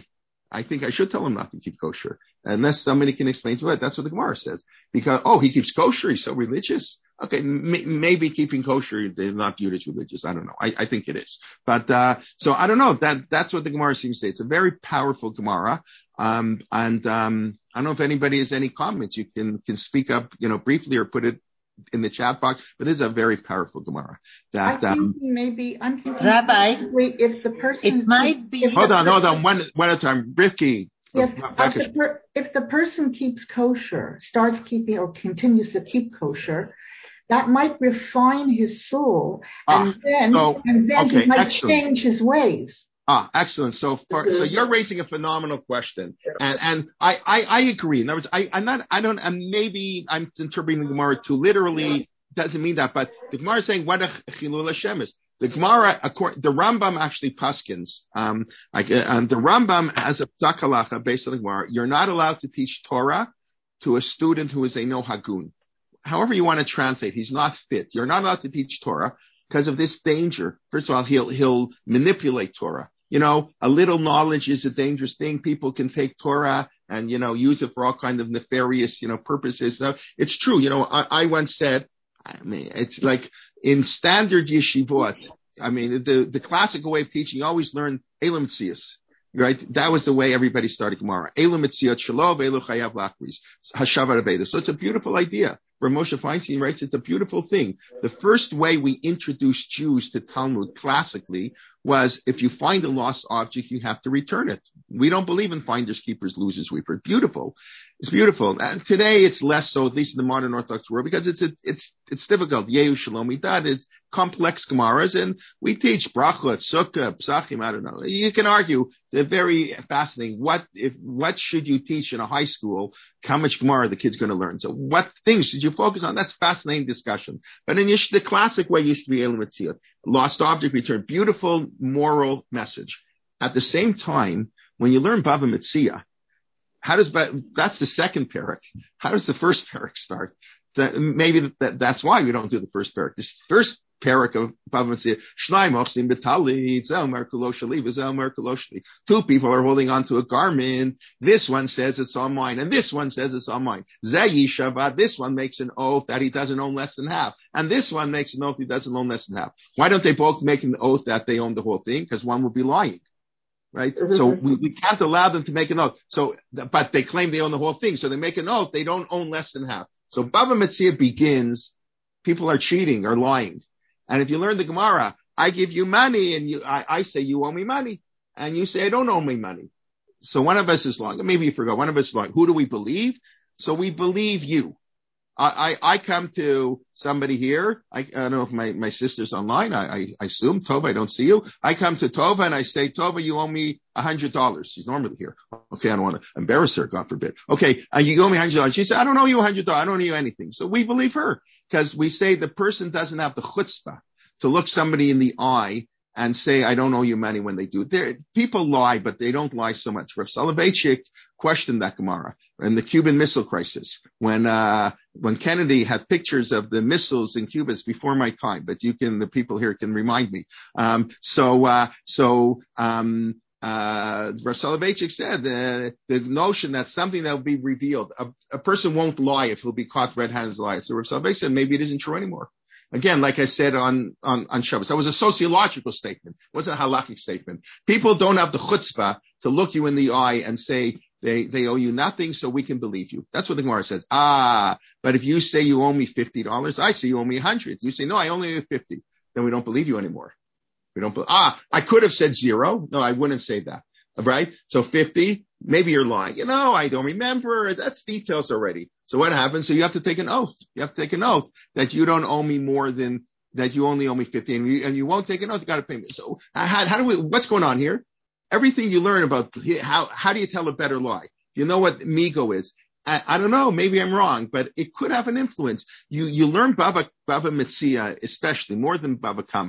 I think I should tell him not to keep kosher. Unless somebody can explain to it. That's what the Gemara says. Because, oh, he keeps kosher. He's so religious. Okay. M- maybe keeping kosher, they're not viewed as religious. I don't know. I, I think it is. But, uh, so I don't know. That, that's what the Gemara seems to say. It's a very powerful Gemara. Um, and, um, I don't know if anybody has any comments. You can, can speak up, you know, briefly or put it in the chat box, but this is a very powerful Gemara. That, I think um, maybe, I'm thinking, Rabbi, if the person, it might be. Hold on, hold on, one, one at a time. Rivki. If, if, the per, if the person keeps kosher, starts keeping or continues to keep kosher, that might refine his soul, and ah, then, so, and then okay, he might excellent. change his ways. Ah, excellent. So, for, so you're raising a phenomenal question, and and I I, I agree. In other words, I I'm not I don't and maybe I'm interpreting the Gemara too literally. Doesn't mean that, but the Gemara is saying what a chilul Hashem is. The Gemara, the Rambam actually paskins. Um, like, um, the Rambam has a psak halacha based on the Gemara. You're not allowed to teach Torah to a student who is a no hagun. However you want to translate, he's not fit. You're not allowed to teach Torah because of this danger. First of all, he'll he'll manipulate Torah. You know, a little knowledge is a dangerous thing. People can take Torah and, you know, use it for all kinds of nefarious, you know, purposes. So it's true. You know, I, I once said, I mean, it's like in standard yeshivot. I mean, the, the classical way of teaching, you always learn Elam Tzias, right? That was the way everybody started Gemara. Elam Tziat Shalom, Elu Chayav Lachris, Hashavat Aveda. So it's a beautiful idea. Where Moshe Feinstein writes, it's a beautiful thing. The first way we introduced Jews to Talmud classically was if you find a lost object, you have to return it. We don't believe in finders, keepers, losers, weepers. Beautiful. It's beautiful. And today it's less so, at least in the modern Orthodox world, because it's, it's, it's difficult. Yehu Shalom Idad, it's complex Gemaras, and we teach Brachot, Sukkah, Psachim, I don't know. You can argue, they're very fascinating. What, if, what should you teach in a high school? How much Gemara the kid's going to learn? So what things should you focus on? That's fascinating discussion. But in Yish, the classic way used to be Elam Mitziyot. Lost object return. Beautiful moral message. At the same time, when you learn Bava Metzia, how does, that's the second parak. How does the first parak start? That, maybe that, that's why we don't do the first parak. This first parak of Bava Metzia, Shnai Mochsim B'Tali, Zel Mer Kuloshali, Zel Mer Kuloshali. Two people are holding onto a garment. This one says it's on mine, and this one says it's on mine. Zayi Shabbat, this one makes an oath that he doesn't own less than half. And this one makes an oath he doesn't own less than half. Why don't they both make an oath that they own the whole thing? Because one would be lying. Right? Mm-hmm. So we, we can't allow them to make an oath. So, but they claim they own the whole thing. So they make an oath. They don't own less than half. So Bava Metzia begins, people are cheating or lying. And if you learn the Gemara, I give you money and you, I, I say you owe me money. And you say I don't owe me money. So one of us is lying. Maybe you forgot. One of us is lying. Who do we believe? So we believe you. I, I, I come to somebody here. I, I don't know if my, my sister's online. I, I, I assume Tova, I don't see you. I come to Tova and I say, Tova, you owe me a hundred dollars. She's normally here. Okay. I don't want to embarrass her. God forbid. Okay. Uh, you owe me a hundred dollars. She said, I don't owe you a hundred dollars. I don't owe you anything. So we believe her because we say the person doesn't have the chutzpah to look somebody in the eye and say, I don't owe you money when they do. They're, people lie, but they don't lie so much. Rav Soloveitchik questioned that Gemara in the Cuban Missile Crisis when, uh, when Kennedy had pictures of the missiles in Cuba. It's before my time, but you can, the people here can remind me. Um, so, uh, so, um, uh, Rav Soloveitchik said uh, the notion that something that will be revealed, a, a person won't lie if he'll be caught red-handed lying. So Rav Soloveitchik said maybe it isn't true anymore. Again, like I said on, on, on Shabbos, that was a sociological statement. It wasn't a halakhic statement. People don't have the chutzpah to look you in the eye and say they, they owe you nothing, so we can believe you. That's what the Gemara says. Ah, but if you say you owe me fifty dollars, I say you owe me a hundred. You say, no, I only owe you fifty. Then we don't believe you anymore. We don't, be- ah, I could have said zero. No, I wouldn't say that. Right? So fifty, maybe you're lying. You know, I don't remember. That's details already. So what happens? So you have to take an oath. You have to take an oath that you don't owe me more than, that you only owe me fifty, and you, and you won't take an oath. You got to pay me. So how, how do we, what's going on here? Everything you learn about how, how do you tell a better lie? You know what migo is? I, I don't know. Maybe I'm wrong, but it could have an influence. You, you learn Bava, Bava Metzia, especially more than Bava Kama.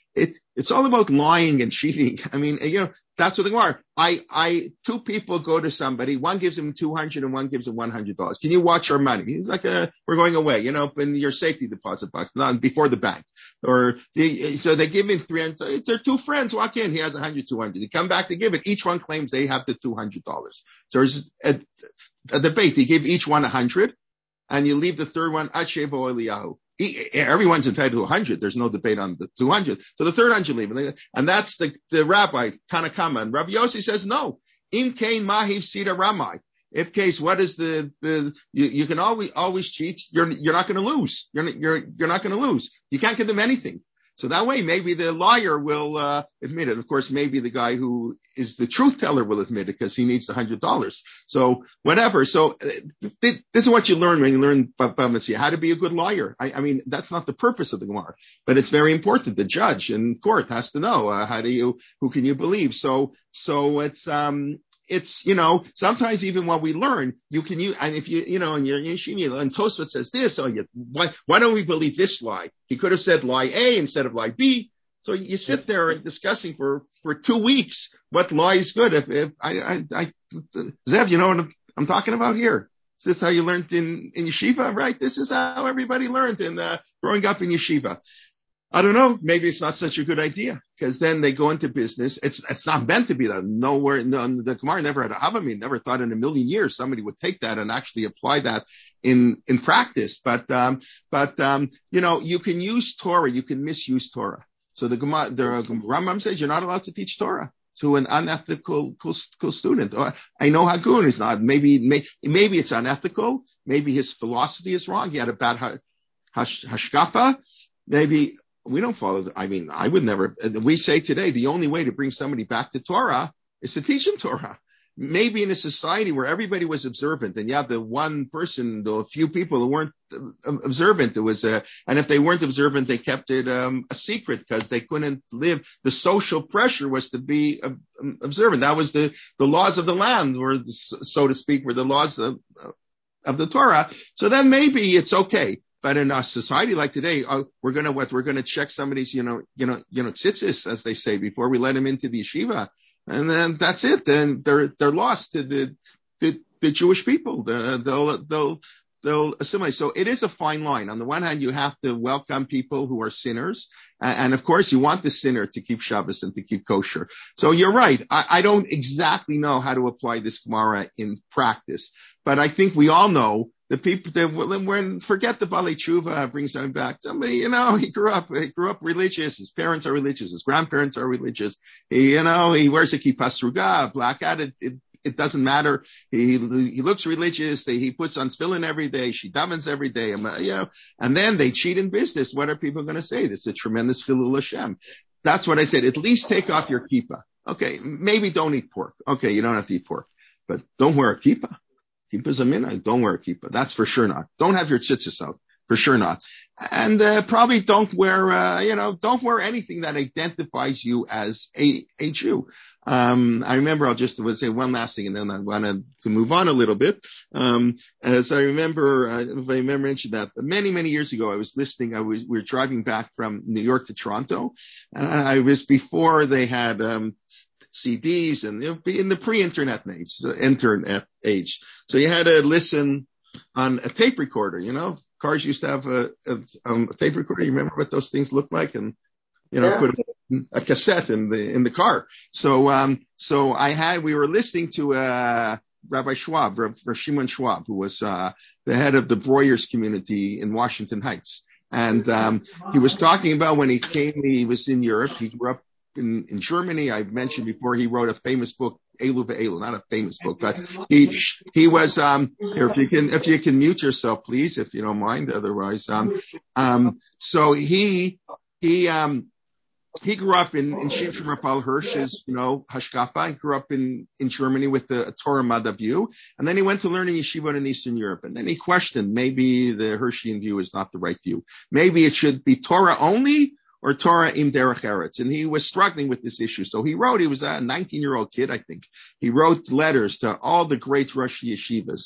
it, it's all about lying and cheating. I mean, you know, that's what they are. I, I, two people go to somebody, one gives them two hundred and one gives them one hundred dollars. Can you watch our money? He's like, uh, we're going away, you know, in your safety deposit box, not before the bank. Or the, so they give him three hundred. It's their two friends walk in. He has one hundred, two hundred. They come back to give it. Each one claims they have the two hundred dollars. So there's a, a debate. They give each one one hundred and you leave the third one at Shevo Eliyahu. He, everyone's entitled to one hundred. There's no debate on the two hundred. So the third one you leave. And that's the, the rabbi, Tanakama. And Rabbi Yossi says, no. In Kain Mahiv Sida Ramai. If case, what is the, the, you, you can always, always cheat. You're, you're not going to lose. You're, you're, you're not going to lose. You can't give them anything. So that way, maybe the liar will, uh, admit it. Of course, maybe the guy who is the truth teller will admit it because he needs the hundred dollars. So whatever. So uh, this is what you learn when you learn Bava Metzia, how to be a good liar. I, I mean, that's not the purpose of the Gemara, but it's very important. The judge in court has to know, uh, how do you, who can you believe? So, so it's, um, It's, you know, sometimes even what we learn, you can use, and if you, you know, and you're, you're and Tosfot says this, or you, why, why don't we believe this lie? He could have said lie A instead of lie B. So you sit there and discussing for, for two weeks what lie is good. If, if I, I, I, Zev, you know what I'm, I'm talking about here? Is this how you learned in, in yeshiva, right? This is how everybody learned in, uh, growing up in yeshiva. I don't know. Maybe it's not such a good idea because then they go into business. It's it's not meant to be that. Nowhere, no, the Gemara never had a Havamim. Never thought in a million years somebody would take that and actually apply that in in practice. But um, but um, you know, you can use Torah, you can misuse Torah. So the Gemara, the Rambam says you're not allowed to teach Torah to an unethical cool, cool student. Or I know Hagun is not. Maybe may, maybe it's unethical. Maybe his philosophy is wrong. He had a bad hash, hashkafa. Maybe. We don't follow. The, I mean, I would never. We say today the only way to bring somebody back to Torah is to teach them Torah. Maybe in a society where everybody was observant, and you have the one person, the few people who weren't observant. It was a, and if they weren't observant, they kept it um, a secret because they couldn't live. The social pressure was to be uh, observant. That was the the laws of the land, or so to speak, were the laws of of the Torah. So then maybe it's okay. But in a society like today, uh, we're gonna what? We're gonna check somebody's, you know, you know, you know, tzitzis, as they say, before we let them into the yeshiva, and then that's it. Then they're they're lost to the the, the Jewish people. The, they'll they'll they'll assimilate. So it is a fine line. On the one hand, you have to welcome people who are sinners, and, and of course, you want the sinner to keep Shabbos and to keep kosher. So you're right. I, I don't exactly know how to apply this Gemara in practice, but I think we all know. The people that when forget the Bali Tshuva brings them back. Somebody, you know, he grew up, he grew up religious. His parents are religious. His grandparents are religious. He, you know, he wears a kippah sruga, black hat. It, it, it doesn't matter. He, he looks religious. They, he puts on tefillin every day. She davens every day. You know, and then they cheat in business. What are people going to say? That's a tremendous chilul Hashem. That's what I said. At least take off your kippah. Okay. Maybe don't eat pork. Okay. You don't have to eat pork, but don't wear a kippah. Kippah's a minhag. Don't wear a kippah. That's for sure not. Don't have your tzitzis out. For sure not. And uh, probably don't wear, uh, you know, don't wear anything that identifies you as a, a Jew. Um, I remember I'll just would say one last thing and then I wanted to move on a little bit. Um, as I remember, uh, if I remember mentioned that many, many years ago, I was listening, I was, we were driving back from New York to Toronto. Uh, I was before they had, um, C Ds and in the pre-internet age, internet age. So you had to listen on a tape recorder, you know, cars used to have a, a, um, a tape recorder. You remember what those things looked like? And, you know, yeah. Put a, a cassette in the, in the car. So, um, so I had, we were listening to, uh, Rabbi Schwab, Rav Shimon Schwab, who was, uh, the head of the Breuers community in Washington Heights. And, um, he was talking about when he came, he was in Europe. He grew up in, in Germany. I've mentioned before, he wrote a famous book, Elu ve'elu, not a famous book, but he, he was, um, here, if you can, if you can mute yourself, please, if you don't mind, otherwise, um, um, so he, he, um, he grew up in, in Shimshon Rapal Hirsch's, you know, Hashkafa. He grew up in, in Germany with the a Torah Madha view. And then he went to learn in yeshiva in Eastern Europe. And then he questioned, maybe the Hirschian view is not the right view. Maybe it should be Torah only, or Torah im derech eretz. And he was struggling with this issue. So he wrote, he was a nineteen year old kid, I think. He wrote letters to all the great Rosh yeshivas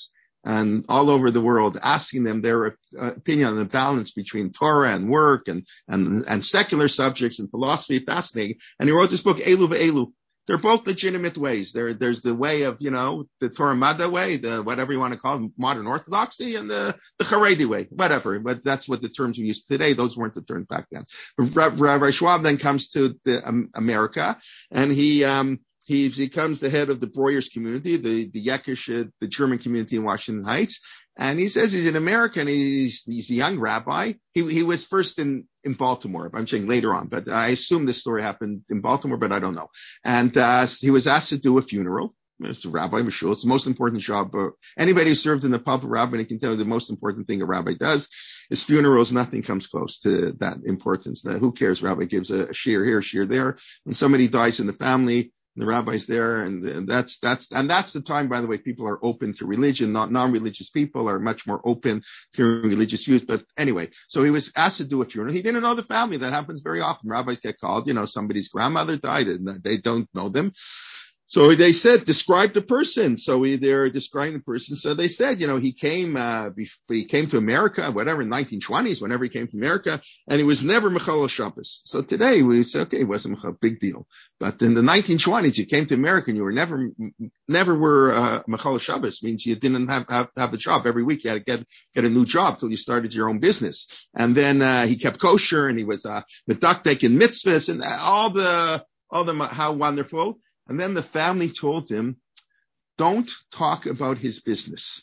and all over the world, asking them their uh, opinion on the balance between Torah and work and, and, and secular subjects and philosophy. Fascinating. And he wrote this book, Elu Ve'elu. They're both legitimate ways. There, there's the way of, you know, the Torah Mada way, the whatever you want to call it, modern orthodoxy, and the, the Haredi way, whatever. But that's what the terms we use today. Those weren't the terms back then. Rabbi Schwab then comes to the, um, America, and he, um, he becomes the head of the Breuers community, the, the Yekish, the German community in Washington Heights. And he says he's an American. He's, he's a young rabbi. He, he was first in, in Baltimore. I'm saying later on, but I assume this story happened in Baltimore, but I don't know. And, uh, he was asked to do a funeral. It's a rabbi, Mashul. It's the most important job. Uh, anybody who served in the public rabbinate can tell you the most important thing a rabbi does is funerals. Nothing comes close to that importance. Now, who cares? Rabbi gives a, a shear here, a shear there. When somebody dies in the family, the rabbi's there, and, and that's, that's, and that's the time, by the way, people are open to religion. Not non-religious people are much more open to religious views. But anyway, so he was asked to do a funeral. He didn't know the family. That happens very often. Rabbis get called, you know, somebody's grandmother died and they don't know them. So they said, describe the person. So we, they're describing the person. So they said, you know, he came, uh, he came to America, whatever, in nineteen twenties, whenever he came to America, and he was never Mechalel Shabbos. So today we say, okay, it wasn't a big deal. But in the nineteen twenties, you came to America and you were never, never were, uh, Mechalel Shabbos. Means you didn't have, have, have a job every week. You had to get, get a new job till you started your own business. And then, uh, he kept kosher and he was, uh, medakdek in mitzvahs and all the, all the, how wonderful. And then the family told him, don't talk about his business.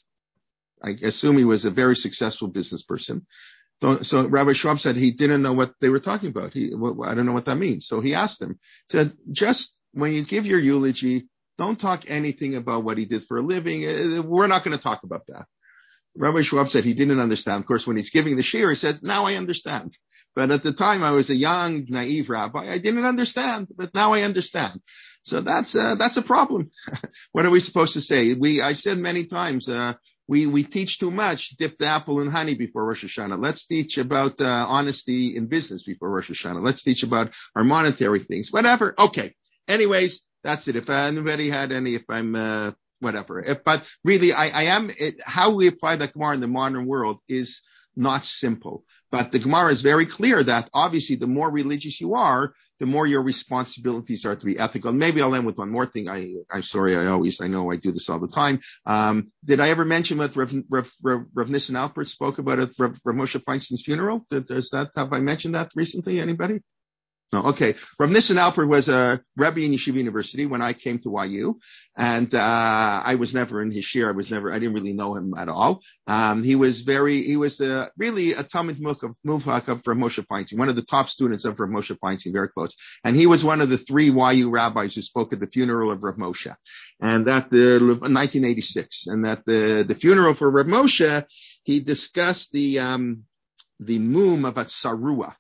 I assume he was a very successful business person. Don't, so Rabbi Schwab said he didn't know what they were talking about. He, well, I don't know what that means. So he asked them, said, just when you give your eulogy, don't talk anything about what he did for a living. We're not going to talk about that. Rabbi Schwab said he didn't understand. Of course, when he's giving the shir, he says, now I understand. But at the time, I was a young, naive rabbi. I didn't understand, but now I understand. So that's, uh, that's a problem. What are we supposed to say? We, I said many times, uh, we, we teach too much, dip the apple in honey before Rosh Hashanah. Let's teach about, uh, honesty in business before Rosh Hashanah. Let's teach about our monetary things, whatever. Okay. Anyways, that's it. If anybody had any, if I'm, uh, whatever. If, but really, I, I am, it, how we apply the Gemara in the modern world is not simple. But the Gemara is very clear that obviously the more religious you are, the more your responsibilities are to be ethical. And maybe I'll end with one more thing. I, I'm sorry. I always, I know I do this all the time. Um, did I ever mention what Rav, Rav, Rav, Rav Nissen Alpert spoke about at Rav, Rav Moshe Feinstein's funeral? Does that, have I mentioned that recently? Anybody? No, okay. Rav Nissen Alpert was a Rebbe in Yeshiva University when I came to Y U, and uh I was never in his shir. I was never, I didn't really know him at all. Um he was very, he was uh, really a Talmid Muvhak of Muvhak of Rav Moshe Feinstein, one of the top students of Rav Moshe Feinstein, very close. And he was one of the three Y U rabbis who spoke at the funeral of Rav Moshe, and at the nineteen eighty-six. And at the the funeral for Rav Moshe, he discussed the um the mum about Sarua.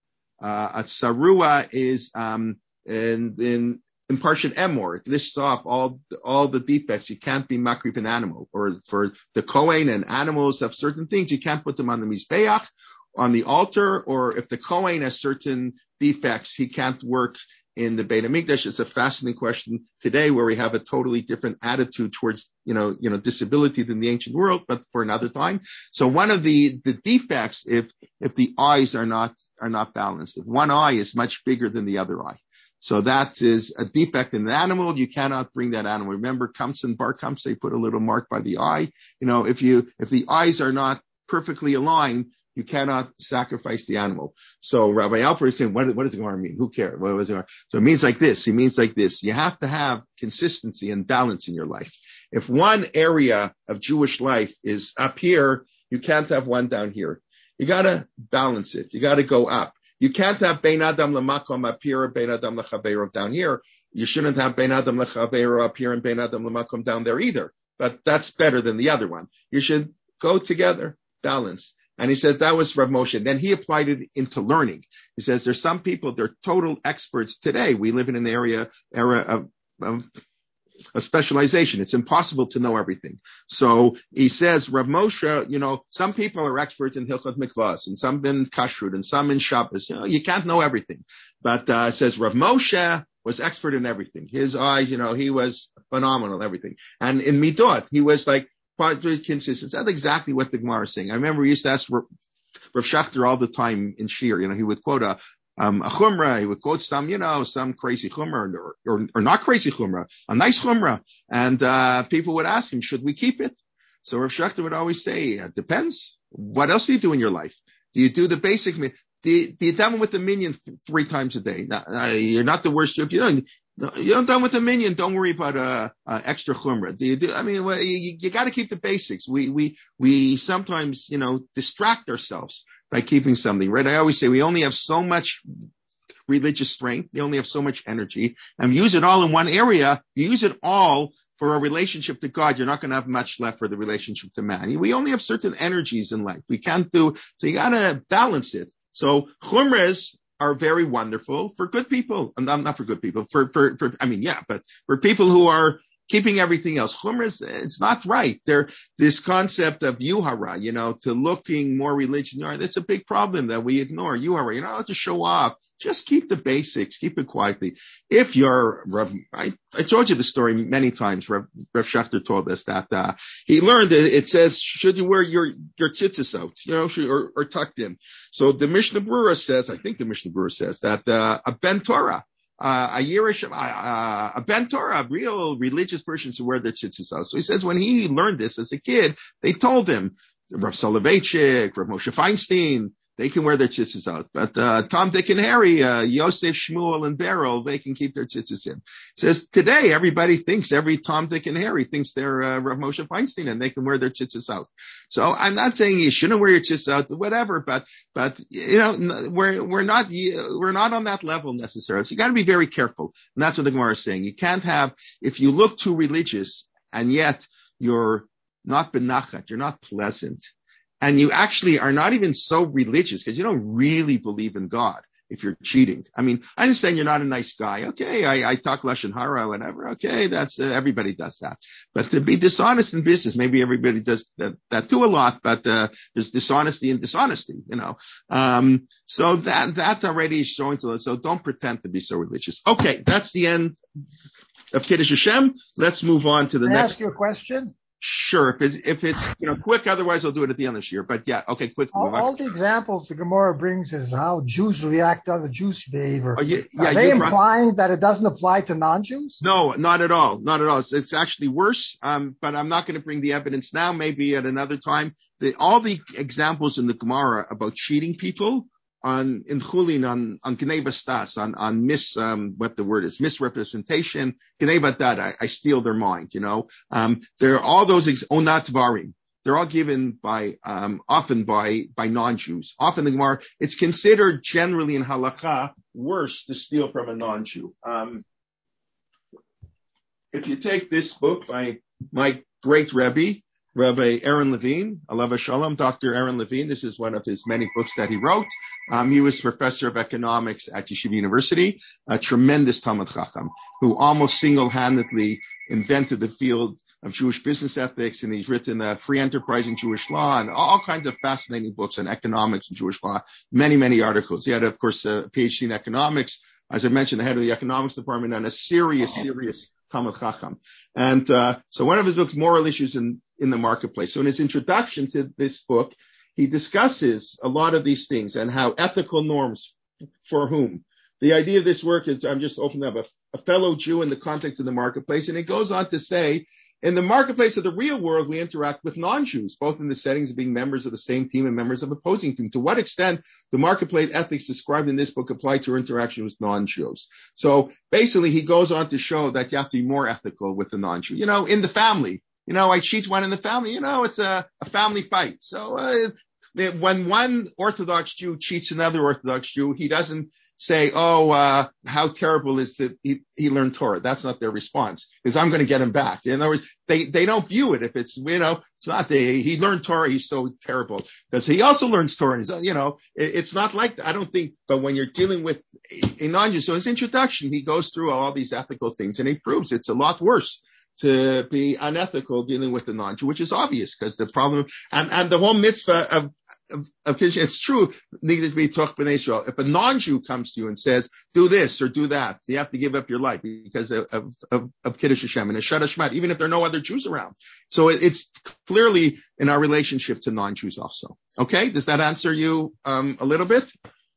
Uh, Sarua is, um, in, in, in Parshat Emor. It lists off all, all the defects. You can't be makriv an animal, or for the Kohen and animals have certain things. You can't put them on the Mizbeach, on the altar, or if the Kohen has certain defects, he can't work in the Beit HaMikdash. It's a fascinating question today where we have a totally different attitude towards, you know, you know, disability than the ancient world, but for another time. So one of the, the defects, if, if the eyes are not, are not balanced, if one eye is much bigger than the other eye. So that is a defect in the animal. You cannot bring that animal. Remember, Kamsa Bar Kamsa, put a little mark by the eye. You know, if you, if the eyes are not perfectly aligned, you cannot sacrifice the animal. So Rabbi Alpert is saying, what, what does the Gemara mean? Who cares? What does it mean? So it means like this. It means like this. You have to have consistency and balance in your life. If one area of Jewish life is up here, you can't have one down here. You gotta balance it. You gotta go up. You can't have Bein Adam L'Makom up here or Bein Adam L'Chaveiro down here. You shouldn't have Bein Adam L'Chaveiro up here and Bein Adam L'Makom down there either. But that's better than the other one. You should go together, balance. And he said that was Rav Moshe. Then he applied it into learning. He says there's some people, they're total experts today. We live in an area, era of, of, of specialization. It's impossible to know everything. So he says, Rav Moshe, you know, some people are experts in Hilchot Mikvahs and some in Kashrut and some in Shabbos. You know, you can't know everything. But, uh, it says Rav Moshe was expert in everything. His eyes, you know, he was phenomenal, everything. And in Midot, he was like, consistent. That's exactly what the Gemara is saying. I remember we used to ask Rav Schachter all the time in Shir. You know, he would quote a, um, a chumrah. He would quote some, you know, some crazy chumrah or, or, or not crazy chumrah, a nice chumrah. And, uh, people would ask him, should we keep it? So Rav Schachter would always say, it depends. What else do you do in your life? Do you do the basic, do you, do you daven with the minyan th- three times a day? Now, uh, you're not the worst. If you don't, you don't done with the minyan, don't worry about, uh, uh extra chumrah. Do you do, I mean, well, you, you gotta keep the basics. We, we, we sometimes, you know, distract ourselves by keeping something, right? I always say we only have so much religious strength. You only have so much energy, and use it all in one area. You use it all for a relationship to God. You're not going to have much left for the relationship to man. We only have certain energies in life. We can't do, so you got to balance it. So chumras are very wonderful for good people, and not, not for good people, for, for, for, I mean, yeah, but for people who are keeping everything else. Chumras, it's not right. There, this concept of yuhara, you know, to looking more religious, that's a big problem that we ignore. Yuhara, you're not allowed to show off. Just keep the basics, keep it quietly. If you're, I, I told you the story many times. Rev, Rev Schachter told us that, uh, he learned it, it says, should you wear your, your tzitzis out, you know, should, or, or tucked in. So the Mishnah Berurah says, I think the Mishnah Berurah says that, uh, a Ben Torah, Uh, a Yerish, uh, a Ben Torah, a real religious person to wear their tzitzis out. So he says when he learned this as a kid, they told him, Rav Soloveitchik, Rav Moshe Feinstein, they can wear their tzitzis out. But, uh, Tom, Dick, and Harry, uh, Yosef, Shmuel, and Beryl, they can keep their tzitzis in. It says today everybody thinks, every Tom, Dick, and Harry thinks they're, uh, Rav Moshe Feinstein and they can wear their tzitzis out. So I'm not saying you shouldn't wear your tzitzis out, whatever, but, but, you know, we're, we're not, we're not on that level necessarily. So you gotta be very careful. And that's what the Gemara is saying. You can't have, if you look too religious and yet you're not benachat, you're not pleasant, and you actually are not even so religious because you don't really believe in God if you're cheating. I mean, I understand you're not a nice guy. Okay, I, I talk Lashon Hara, whatever. Okay, that's, uh, everybody does that. But to be dishonest in business, maybe everybody does that, that too a lot, but, uh, there's dishonesty and dishonesty, you know. Um, so that, that already is showing to us. So don't pretend to be so religious. Okay, that's the end of Kiddush Hashem. Let's move on to the Can next. I ask you a question? Sure, if it's, if it's, you know, quick, otherwise I'll do it at the end of this year. But yeah, okay, quick. All, all the examples the Gemara brings is how Jews react to other Jews' behavior. Oh, yeah, yeah, Are they brought, implying that it doesn't apply to non-Jews? No, not at all. Not at all. It's, it's actually worse. Um, but I'm not going to bring the evidence now, maybe at another time. The, all the examples in the Gemara about cheating people on, in Chulin, on, on Gnei Bastas, on, on mis, um, what the word is, misrepresentation, Gnei Badat, I, I steal their mind, you know. Um, there are all those, ex- Onat Varim. They're all given by, um, often by, by non-Jews. Often the Gemara, it's considered generally in halakha worse to steal from a non-Jew. Um, if you take this book by my great Rebbe, Rabbi Aaron Levine, Alav Shalom, Doctor Aaron Levine. This is one of his many books that he wrote. Um, he was professor of economics at Yeshiva University, a tremendous Talmud Chacham, who almost single-handedly invented the field of Jewish business ethics, and he's written uh, Free Enterprise in Jewish Law and all kinds of fascinating books on economics and Jewish law, many, many articles. He had, of course, a PhD in economics, as I mentioned, the head of the economics department, and a serious, serious Talmud Chacham. And uh, so one of his books, Moral Issues in, in the Marketplace. So in his introduction to this book, he discusses a lot of these things and how ethical norms for whom. The idea of this work is, I'm just opening up a, a fellow Jew in the context of the marketplace, and it goes on to say, in the marketplace of the real world, we interact with non-Jews, both in the settings of being members of the same team and members of opposing team. To what extent the marketplace ethics described in this book apply to our interaction with non-Jews? So basically, he goes on to show that you have to be more ethical with the non-Jew. You know, in the family, you know, I cheat one in the family, you know, it's a, a family fight. So uh, when one Orthodox Jew cheats another Orthodox Jew, he doesn't say, oh, uh, how terrible is it he, he learned Torah. That's not their response, because I'm going to get him back. In other words, they, they don't view it. If it's, you know, it's not they, he learned Torah, he's so terrible. Because he also learns Torah. And you know, it, it's not like that. I don't think, but when you're dealing with a, a non-Jew, so his introduction, he goes through all these ethical things, and he proves it's a lot worse to be unethical dealing with the non-Jew, which is obvious, because the problem, and, and the whole mitzvah of of, of it's true, needed to be Toch B'nai Israel. If a non-Jew comes to you and says, do this or do that, you have to give up your life because of, of, of, of Kiddush Hashem and Eshat Hashmat, even if there are no other Jews around. So it, it's clearly in our relationship to non-Jews also. Okay? Does that answer you um, a little bit?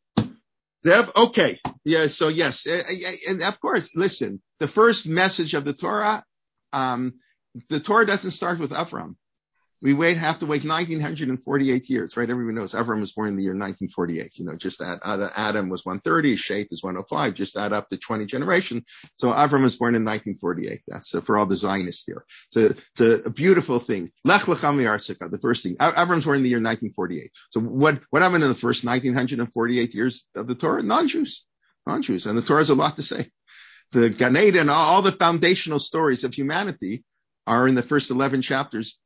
Zev? Okay. Yeah, so yes. And of course, listen, the first message of the Torah, um, the Torah doesn't start with Avram. We wait, have to wait nineteen forty-eight years, right? Everyone knows Avram was born in the year nineteen forty-eight. You know, just add, uh, Adam was one thirty, Sheth is one oh five, just add up to twenty generations. So Avram was born in nineteen forty-eight. That's uh, for all the Zionists here. It's a, it's a beautiful thing. Lech lecha mi'arseka, the first thing. Avram's born in the year nineteen forty-eight. So what, what happened in the first nineteen forty-eight years of the Torah? Non-Jews. Non-Jews. And the Torah has a lot to say. The Gan Eden, all the foundational stories of humanity are in the first eleven chapters.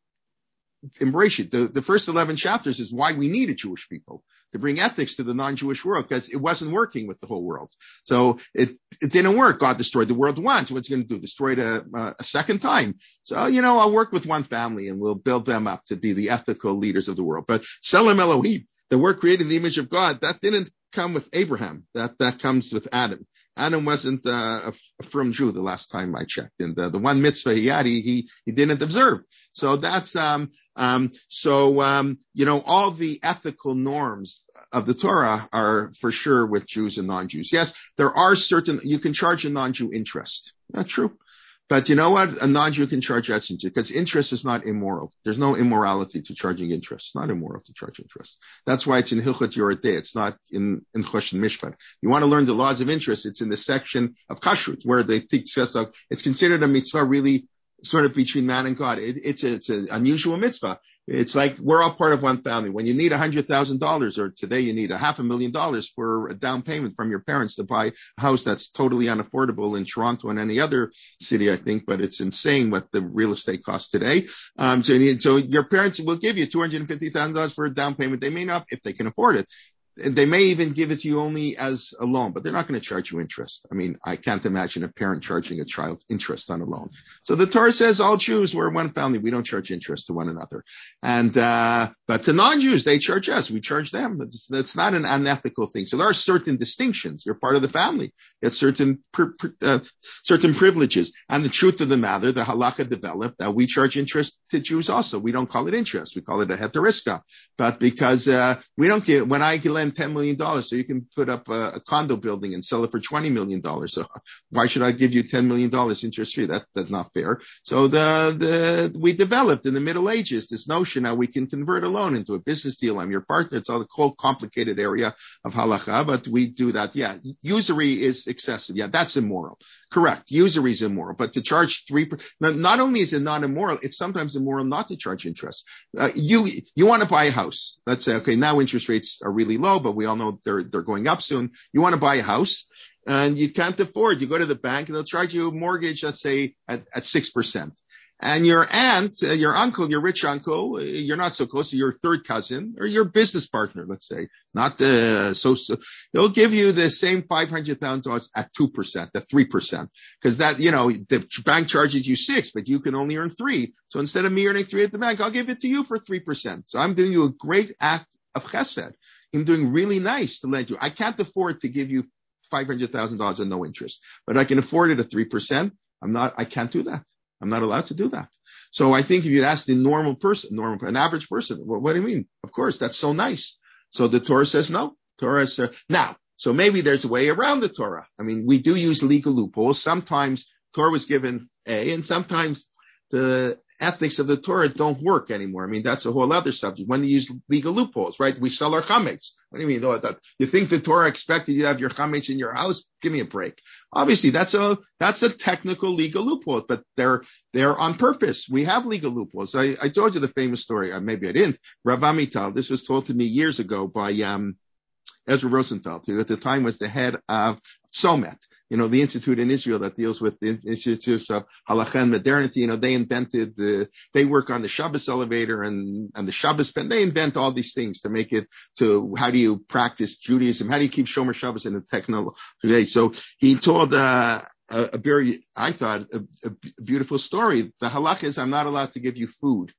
Embrace it. The, the first eleven chapters is why we need a Jewish people to bring ethics to the non-Jewish world, because it wasn't working with the whole world. So it, it didn't work. God destroyed the world once. What's he going to do? Destroy it a, uh, a second time. So, you know, I'll work with one family and we'll build them up to be the ethical leaders of the world. But Selim Elohim, the word created in the image of God, that didn't come with Abraham. That, that comes with Adam. Adam wasn't uh, a, a firm Jew the last time I checked. And the, the one mitzvah he had, he, he, he didn't observe. So that's, um, um, so, um, you know, all the ethical norms of the Torah are for sure with Jews and non-Jews. Yes, there are certain, you can charge a non-Jew interest. That's true. But you know what? A non-Jew can charge interest because interest is not immoral. There's no immorality to charging interest. It's not immoral to charge interest. That's why it's in Hilchot Yoredei. It's not in, in Choshen Mishpat. You want to learn the laws of interest. It's in the section of Kashrut where they teach us. It's considered a mitzvah really sort of between man and God. It, it's a, it's an unusual mitzvah. It's like we're all part of one family. When you need a hundred thousand dollars, or today you need a half a million dollars for a down payment from your parents to buy a house that's totally unaffordable in Toronto and any other city, I think, but it's insane what the real estate costs today. Um, so, you need, so your parents will give you two hundred fifty thousand dollars for a down payment. They may not, if they can afford it. They may even give it to you only as a loan, but they're not going to charge you interest. I mean, I can't imagine a parent charging a child interest on a loan. So the Torah says all Jews, we're one family. We don't charge interest to one another. And, uh, but to non-Jews, they charge us. We charge them. It's, that's not an unethical thing. So there are certain distinctions. You're part of the family. You have certain, uh, certain privileges. And the truth of the matter, the halakha developed that we charge interest to Jews also. We don't call it interest. We call it a heteriska. But because, uh, we don't give, when I lend ten million dollars so you can put up a, a condo building and sell it for twenty million dollars. So why should I give you ten million dollars interest free? That, that's not fair. So the, the, we developed in the Middle Ages this notion how we can convert a loan into a business deal. I'm your partner. It's all the whole complicated area of halakha, but we do that. Yeah. Usury is excessive. Yeah. That's immoral. Correct. Usury is immoral, but to charge three, not only is it not immoral, it's sometimes immoral not to charge interest. Uh, you, you want to buy a house. Let's say, okay, now interest rates are really low, but we all know they're, they're going up soon. You want to buy a house and you can't afford. You go to the bank and they'll charge you a mortgage, let's say at, at six percent. And your aunt, uh, your uncle, your rich uncle, uh, you're not so close to your third cousin or your business partner, let's say, not uh, so, so, they'll give you the same five hundred thousand dollars at two percent, at three percent. Cause that, you know, the bank charges you six, but you can only earn three. So instead of me earning three at the bank, I'll give it to you for three percent. So I'm doing you a great act of chesed. I'm doing really nice to lend you. I can't afford to give you five hundred thousand dollars at no interest, but I can afford it at three percent. I'm not, I can't do that. I'm not allowed to do that. So I think if you'd ask the normal person, normal, an average person, what, what do you mean? Of course, that's so nice. So the Torah says no. Torah says, now, so maybe there's a way around the Torah. I mean, we do use legal loopholes. Sometimes Torah was given A, and sometimes the ethics of the Torah don't work anymore. I mean, that's a whole other subject. When they use legal loopholes, right? We sell our chametz. What do you mean? Oh, that, you think the Torah expected you to have your chametz in your house? Give me a break. Obviously, that's a, that's a technical legal loophole, but they're, they're on purpose. We have legal loopholes. I, I told you the famous story. Uh, maybe I didn't. Rav Amital, this was told to me years ago by, um, Ezra Rosenfeld, who at the time was the head of SOMET. You know, the institute in Israel that deals with the institutes of halakha and modernity. You know, they invented the, they work on the Shabbos elevator and, and the Shabbos pen. They invent all these things to make it to how do you practice Judaism? How do you keep Shomer Shabbos in the technology? So he told, uh, a, a very, I thought, a, a beautiful story. The halakha is I'm not allowed to give you food.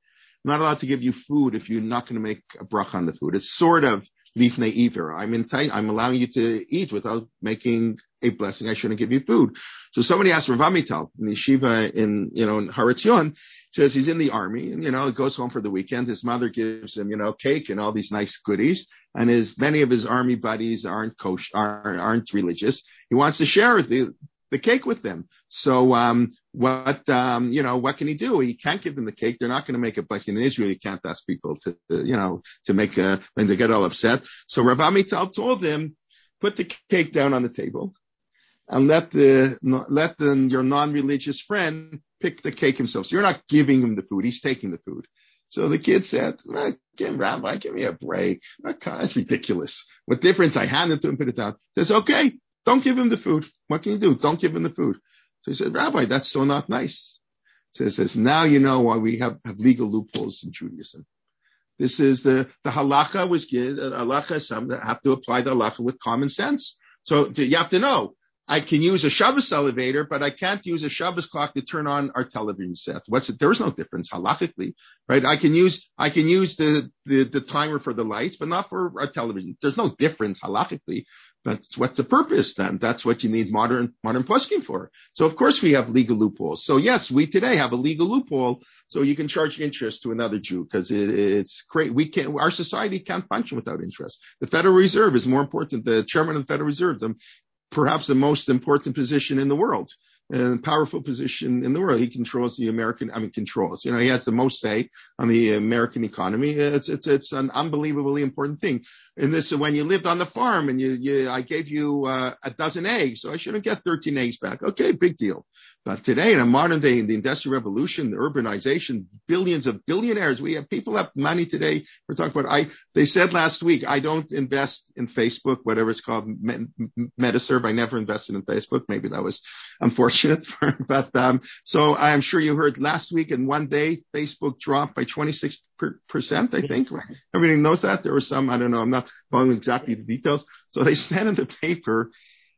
I'm not allowed to give you food if you're not going to make a bracha on the food. It's sort of lifnei iver. I'm in, I'm allowing you to eat without making a blessing. I shouldn't give you food. So somebody asked Rav Amital in the yeshiva in, you know, in Har Etzion, says he's in the army and, you know, he goes home for the weekend. His mother gives him, you know, cake and all these nice goodies. And his, many of his army buddies aren't kosher, aren't, aren't religious. He wants to share the, the cake with them. So, um, what, um, you know, what can he do? He can't give them the cake. They're not going to make it. Like in Israel, you can't ask people to, to you know, to make a, and to get all upset. So Rav Amital told him, put the cake down on the table and let the, let the, your non-religious friend pick the cake himself. So you're not giving him the food. He's taking the food. So the kid said, well, Rabbi, give me a break. That's ridiculous. What difference? I hand it to him, put it down. He says, okay, don't give him the food. What can you do? Don't give him the food. So he said, Rabbi, that's so not nice. So he says, now you know why we have, have legal loopholes in Judaism. This is the, the halacha was good. Uh, halacha, some have to apply the halacha with common sense. So you have to know, I can use a Shabbos elevator, but I can't use a Shabbos clock to turn on our television set. What's it? There is no difference halachically, right? I can use, I can use the, the, the timer for the lights, but not for our television. There's no difference halachically. But what's the purpose then? That's what you need modern, modern poskim for. So of course we have legal loopholes. So yes, we today have a legal loophole. So you can charge interest to another Jew because it, it's great. We can't, our society can't function without interest. The Federal Reserve is more important. The chairman of the Federal Reserve, the, perhaps the most important position in the world, and powerful position in the world. He controls the American, I mean, controls, you know, he has the most say on the American economy. It's, it's, it's an unbelievably important thing. And this, when you lived on the farm and you, you, I gave you uh, a dozen eggs, so I shouldn't get thirteen eggs back. Okay, big deal. But today, in a modern day, in the industrial revolution, the urbanization, billions of billionaires, we have people have money today. We're talking about, I, they said last week, I don't invest in Facebook, whatever it's called, Metaserve. I never invested in Facebook. Maybe that was unfortunate, but, um, so I'm sure you heard last week in one day, Facebook dropped by twenty-six percent, I think. Everybody knows that. There was some, I don't know, I'm not following exactly the details. So they said in the paper,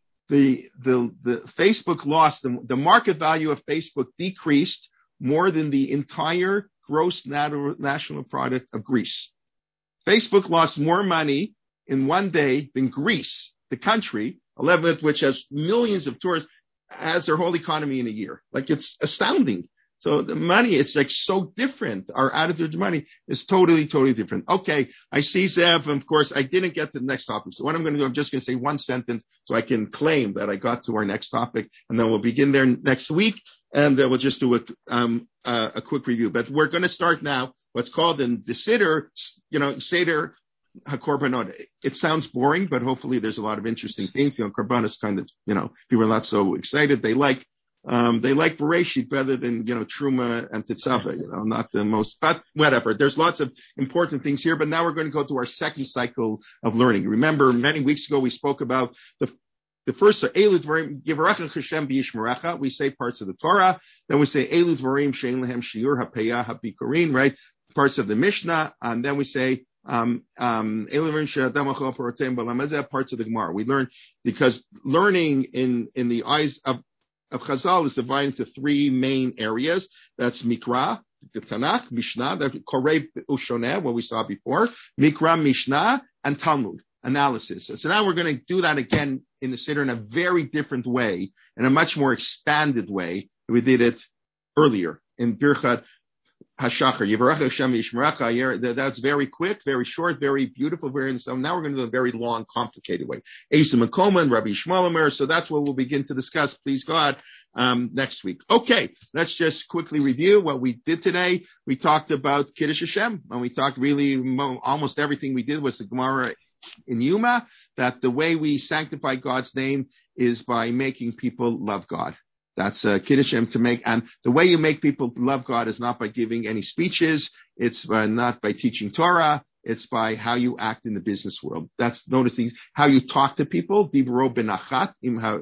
The, the, the Facebook lost, the, the market value of Facebook decreased more than the entire gross nat- national product of Greece. Facebook lost more money in one day than Greece, the country, eleventh, which has millions of tourists, has their whole economy in a year. Like it's astounding. So the money, it's like so different. Our attitude to money is totally, totally different. Okay. I see Zev. Of course, I didn't get to the next topic. So what I'm going to do, I'm just going to say one sentence so I can claim that I got to our next topic, and then we'll begin there next week. And then we'll just do a, um, uh, a quick review, but we're going to start now what's called in the Siddur, you know, Seder HaKorbanot. It sounds boring, but hopefully there's a lot of interesting things. You know, Korban is kind of, you know, people are not so excited. They like, Um, they like Bereshit better than, you know, Truma and Tetzaveh, you know, not the most, but whatever. There's lots of important things here, but now we're going to go to our second cycle of learning. Remember, many weeks ago, we spoke about the, the first, Eilu Dvarim, Yivarecha Hashem B'Yishmerecha. We say parts of the Torah. Then we say Eilu Dvarim Shein Lehem Shiur HaPeyah HaBikurin, right? Parts of the Mishnah. And then we say, um, um, parts of the Gemara. We learn because learning in, in the eyes of of Chazal is divided into three main areas. That's Mikra, the Tanakh, Mishnah, the Korei Ushoneh, what we saw before, Mikra, Mishnah, and Talmud, analysis. So now we're going to do that again in the Siddur in a very different way, in a much more expanded way. We did it earlier in Birchat Hashachar, Yivarech Hashem Yishmerecha. That's very quick, very short, very beautiful, very, so now we're going to do a very long, complicated way. Asa Makoma and Rabbi Shmuel. So that's what we'll begin to discuss, please God, um, next week. Okay. Let's just quickly review what we did today. We talked about Kiddush Hashem, and we talked really almost everything we did was the Gemara in Yuma, that the way we sanctify God's name is by making people love God. That's uh, Kiddush Hashem to make, and the way you make people love God is not by giving any speeches. It's uh, not by teaching Torah. It's by how you act in the business world. That's, notice these, how you talk to people. Dibro benachat,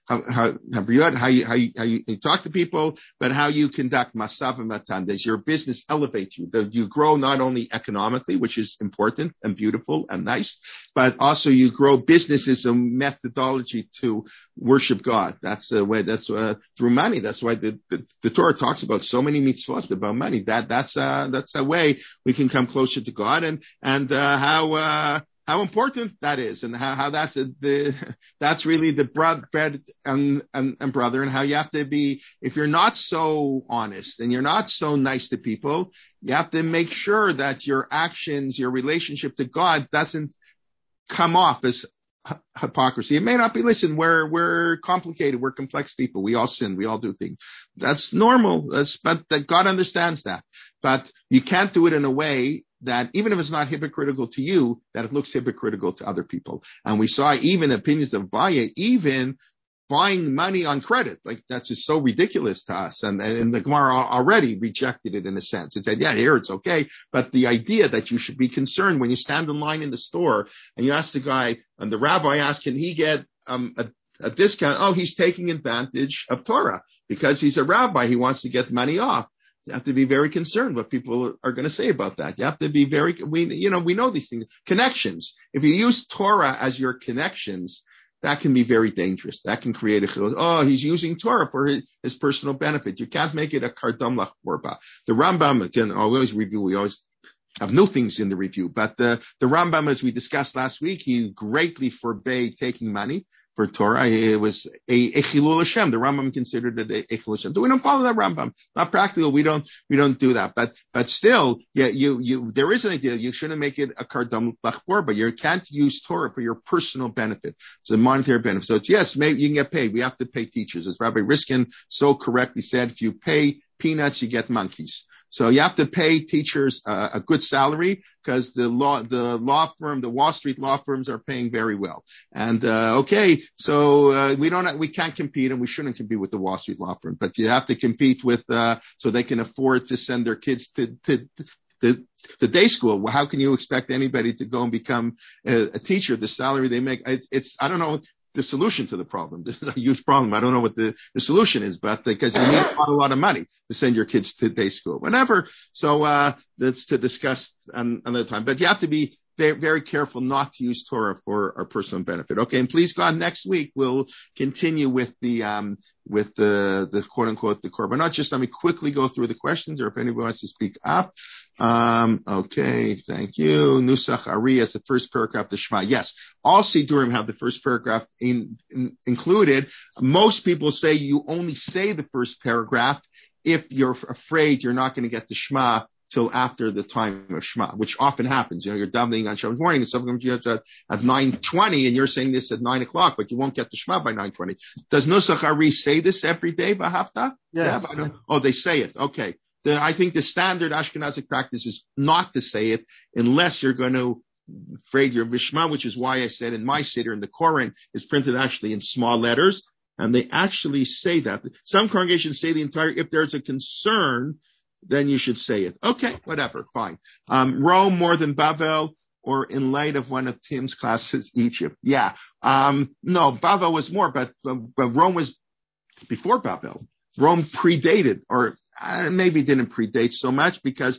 how, how, how you, how you, how you, how you talk to people, but how you conduct masav and matan. Does your business elevate you? Do you grow not only economically, which is important and beautiful and nice, but also you grow business as a methodology to worship God. That's the way, that's, uh, through money. That's why the, the, the Torah talks about so many mitzvot about money. That, that's, uh, that's a way we can come closer to God, and, and, uh, how, uh, how important that is, and how, how that's a, the, that's really the bread, bread and, and, and brother, and how you have to be, if you're not so honest and you're not so nice to people, you have to make sure that your actions, your relationship to God doesn't come off as h- hypocrisy. It may not be, listen, we're, we're complicated, we're complex people, we all sin, we all do things. That's normal, that's, but that God understands that. But you can't do it in a way that, even if it's not hypocritical to you, that it looks hypocritical to other people. And we saw even opinions of Abaye, even buying money on credit. Like, that's just so ridiculous to us. And, and the Gemara already rejected it in a sense. It said, yeah, here it's okay. But the idea that you should be concerned when you stand in line in the store and you ask the guy, and the rabbi asks, can he get um, a, a discount? Oh, he's taking advantage of Torah because he's a rabbi. He wants to get money off. You have to be very concerned what people are going to say about that. You have to be very, we, you know, we know these things. Connections. If you use Torah as your connections, that can be very dangerous. That can create a, oh, he's using Torah for his, his personal benefit. You can't make it a kardam lachborba. The Rambam, again, I always review, we always have new things in the review, but the, the Rambam, as we discussed last week, he greatly forbade taking money for Torah. It was a, a chilul Hashem. The Rambam considered it a, a chilul Hashem. So we don't follow that Rambam. Not practical. We don't, we don't do that. But, but still, yeah, you, you, there is an idea. You shouldn't make it a kardam lachbor, but you can't use Torah for your personal benefit. It's a monetary benefit. So it's, yes, maybe you can get paid. We have to pay teachers. As Rabbi Riskin so correctly said, if you pay peanuts, you get monkeys. So you have to pay teachers uh, a good salary because the law, the law firm, the Wall Street law firms are paying very well. And, uh, okay, so, uh, we don't, we can't compete, and we shouldn't compete with the Wall Street law firm, but you have to compete with, uh, so they can afford to send their kids to, to, to, to day school. Well, how can you expect anybody to go and become a, a teacher? The salary they make, it's, it's, I don't know the solution to the problem. This is a huge problem. I don't know what the, the solution is, but because you need a lot, a lot of money to send your kids to day school, whatever. So, uh, that's to discuss an, another time, but you have to be very, very careful not to use Torah for our personal benefit. Okay. And please God, next week we'll continue with the, um, with the, the quote unquote, the korbanot. Just let me quickly go through the questions, or if anybody wants to speak up. Um, okay. Thank you. Nusach Ari as the first paragraph, the Shema. Yes. All Sidurim have the first paragraph in, in, included. Most people say you only say the first paragraph if you're afraid you're not going to get the Shema till after the time of Shema, which often happens. You know, you're davening on Shabbat morning, and sometimes you have to at nine twenty, and you're saying this at nine o'clock, but you won't get the Shema by nine twenty. Does Nusach Ari say this every day, V'ahavta? Yes. Yeah, oh, they say it. Okay. The, I think the standard Ashkenazic practice is not to say it unless you're going to afraid you're Vishma, which is why I said in my Siddur in the Koran is printed actually in small letters, and they actually say that. Some congregations say the entire, if there's a concern, then you should say it. Okay, whatever, fine. Um, Rome more than Babel, or in light of one of Tim's classes, Egypt. Yeah. Um, no, Babel was more, but, but Rome was before Babel. Rome predated, or uh, maybe didn't predate so much, because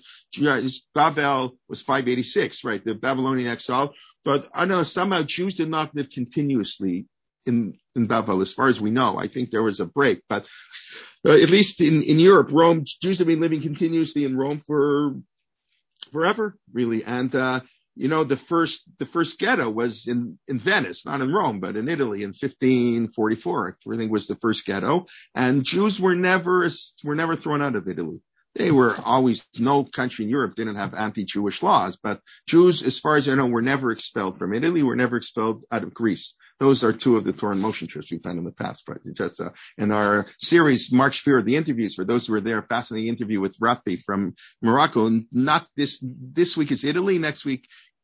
Babel was five eighty-six, right? The Babylonian exile. But I know somehow Jews did not live continuously in, in Babel, as far as we know. I think there was a break, but uh, at least in, in Europe, Rome, Jews have been living continuously in Rome for forever, really. And, uh, you know, the first, the first ghetto was in, in Venice, not in Rome, but in Italy in fifteen forty-four, I think was the first ghetto. And Jews were never, were never thrown out of Italy. They were always, no country in Europe didn't have anti-Jewish laws, but Jews, as far as I know, were never expelled from Italy, were never expelled out of Greece. Those are two of the Torah in Motion trips we've done in the past. But that's, uh, in our series, Mark Shapiro, the interviews, for those who were there, fascinating interview with Rafi from Morocco. And not this, this week is Italy. Next week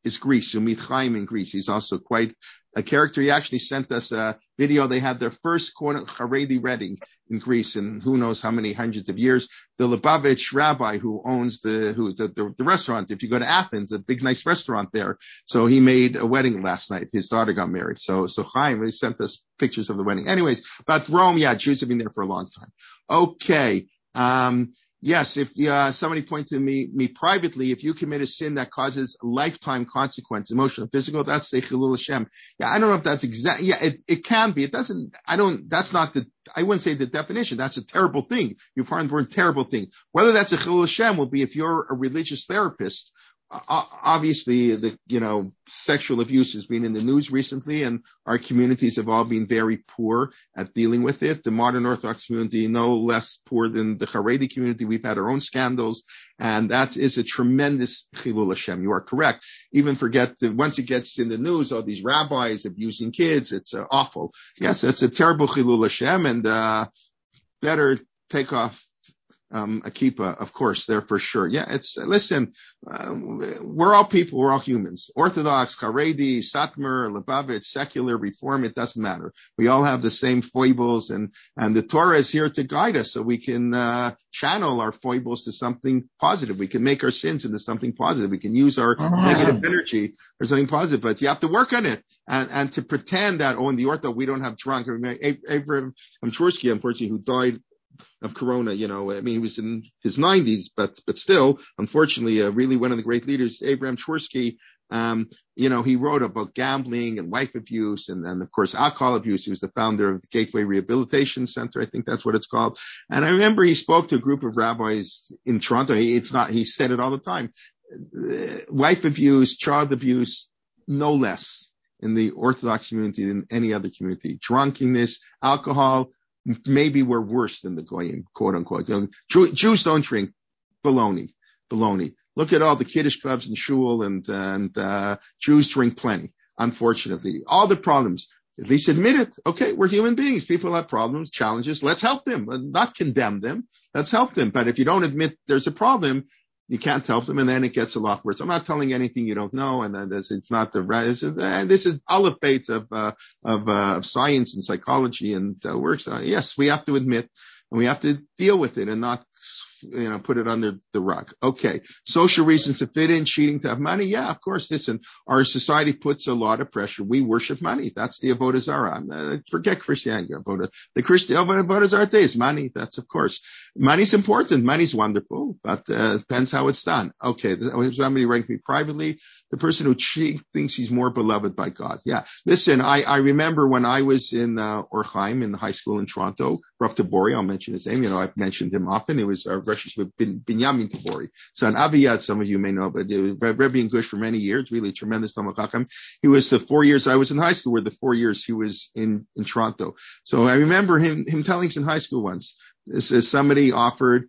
is Greece. You'll meet Chaim in Greece. He's also quite a character. He actually sent us a video. They had their first Haredi wedding in Greece in who knows how many hundreds of years. The Lubavitch rabbi who owns the, who's the, the, the restaurant. If you go to Athens, a big, nice restaurant there. So he made a wedding last night. His daughter got married. So, so Chaim, he sent us pictures of the wedding. Anyways, but Rome, yeah, Jews have been there for a long time. Okay. Um, Yes, if uh, somebody pointed to me, me privately, if you commit a sin that causes lifetime consequence, emotional, physical, that's the Chilul Hashem. Yeah, I don't know if that's exact. Yeah, it, it can be. It doesn't, I don't, that's not the, I wouldn't say the definition. That's a terrible thing. You've heard the word terrible thing. Whether that's a Chilul Hashem will be if you're a religious therapist. Uh, obviously, the, you know, sexual abuse has been in the news recently, and our communities have all been very poor at dealing with it. The modern Orthodox community, no less poor than the Haredi community. We've had our own scandals, and that is a tremendous Chilul Hashem. You are correct. Even forget that once it gets in the news, all these rabbis abusing kids, it's uh, awful. Yes, it's a terrible Chilul Hashem, and uh better take off Um, a kippah, of course, there for sure. Yeah, it's, listen, uh, we're all people, we're all humans. Orthodox, Haredi, Satmar, Lubavitch, secular, Reform, it doesn't matter. We all have the same foibles, and, and the Torah is here to guide us so we can, uh, channel our foibles to something positive. We can make our sins into something positive. We can use our uh-huh. negative energy for something positive, but you have to work on it. And, and to pretend that, oh, in the Ortho, we don't have drunk. Abraham Churski, unfortunately, who died of corona, you know, I mean, he was in his nineties, but, but still, unfortunately, uh, really one of the great leaders, Abraham Churski, um, you know, he wrote about gambling and wife abuse and, and of course, alcohol abuse. He was the founder of the Gateway Rehabilitation Center. I think that's what it's called. And I remember he spoke to a group of rabbis in Toronto. He, it's not, he said it all the time. Uh, wife abuse, child abuse, no less in the Orthodox community than any other community. Drunkenness, alcohol, maybe we're worse than the Goyim, quote unquote. You know, Jew, Jews don't drink. Baloney, baloney. Look at all the Kiddush clubs in Shul, and, and, uh, Jews drink plenty, unfortunately. All the problems, at least admit it. Okay, we're human beings. People have problems, challenges. Let's help them, not condemn them. Let's help them. But if you don't admit there's a problem, you can't help them, and then it gets a lot worse. I'm not telling anything you don't know, and this, it's not the right. This is, uh, this is olive bait of uh, of, uh, of science and psychology, and uh, works. Uh, yes, we have to admit, and we have to deal with it, and not, you know, put it under the rug. Okay, social reasons to fit in, cheating to have money. Yeah, of course. Listen, our society puts a lot of pressure. We worship money. That's the avodah zarah. Uh, forget Christianity. Avodah, the Christian avodah zarah is money. That's of course. Money's important. Money's wonderful, but uh, depends how it's done. Okay, somebody writing me privately. The person who cheats thinks he's more beloved by God. Yeah. Listen, I, I remember when I was in uh, Or Chaim in the high school in Toronto, Rav Tabori, I'll mention his name. You know, I've mentioned him often. It was uh, Rosh Hashanah Binyamin Tabori. So an Aviyad, some of you may know, but it was Rebbe in Gush for many years, really tremendous Talmid Chacham. He was the four years I was in high school were the four years he was in, in Toronto. So I remember him, him telling us in high school once, this is somebody offered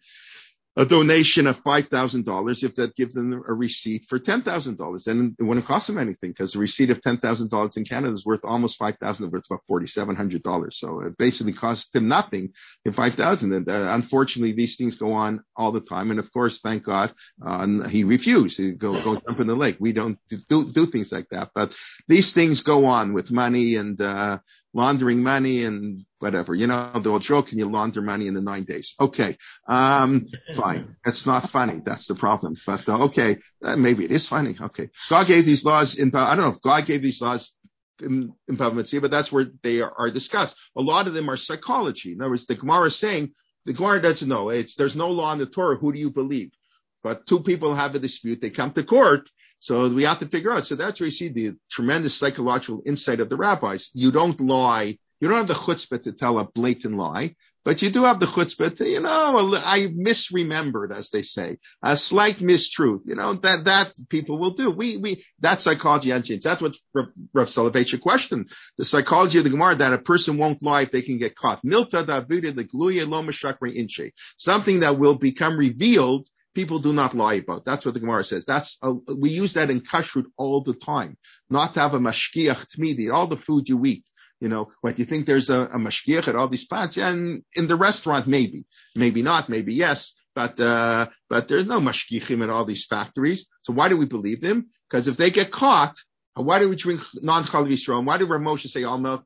a donation of five thousand dollars if that gives them a receipt for ten thousand dollars. And it wouldn't cost them anything because a receipt of ten thousand dollars in Canada is worth almost five thousand dollars, worth about four thousand seven hundred dollars. So it basically cost him nothing in five thousand dollars. And uh, unfortunately, these things go on all the time. And of course, thank God, uh, he refused to go, go jump in the lake. We don't do, do things like that. But these things go on with money and, uh, laundering money and whatever, you know, the old joke, can you launder money in the nine days? Okay. Um, fine. It's not funny. That's the problem. But, uh, okay. Uh, maybe it is funny. Okay. God gave these laws in, I don't know if God gave these laws in, in Bava Metzia, but that's where they are, are discussed. A lot of them are psychology. In other words, the Gemara is saying, the Gemara doesn't know. It's, there's no law in the Torah. Who do you believe? But two people have a dispute. They come to court. So we have to figure out. So that's where you see the tremendous psychological insight of the rabbis. You don't lie. You don't have the chutzpah to tell a blatant lie, but you do have the chutzpah to, you know, I misremembered, as they say, a slight mistruth. You know, that, that people will do. We, we, that's psychology and change. That's what Rav Soloveitchik questioned. The psychology of the Gemara, that a person won't lie if they can get caught. Milta davide legluya lo mashakre inche. Something that will become revealed, people do not lie about. That's what the Gemara says. That's a, we use that in kashrut all the time. Not to have a mashkiach tmidi, all the food you eat. You know, what, you think there's a, a mashkiach at all these plants? Yeah, and in the restaurant, maybe. Maybe not, maybe yes. but, uh, but there's no mashgichim at all these factories. So why do we believe them? Because if they get caught, why do we drink non-Chalav Yisrael? And why did Rav Moshe say all milk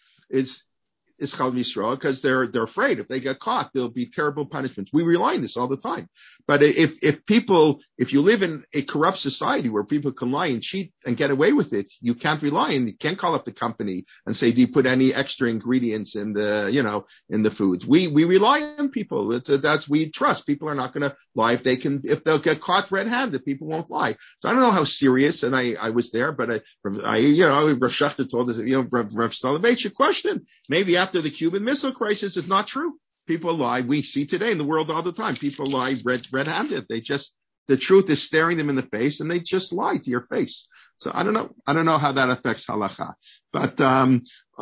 is, is Chalav Yisrael? Because they're, they're afraid if they get caught, there'll be terrible punishments. We rely on this all the time. But if, if people, if you live in a corrupt society where people can lie and cheat and get away with it, you can't rely and you can't call up the company and say, do you put any extra ingredients in the, you know, in the foods? We, we rely on people. It's, that's, we trust people are not going to lie. If they can, if they'll get caught red-handed, people won't lie. So I don't know how serious, and I, I was there, but I, I, you know, Rav Shechter told us, you know, Rav, Rav Soloveitchik question, maybe after the Cuban Missile Crisis is not true. People lie. We see today in the world all the time. People lie red, red-handed. They just, the truth is staring them in the face and they just lie to your face. So I don't know. I don't know how that affects halacha, but, um,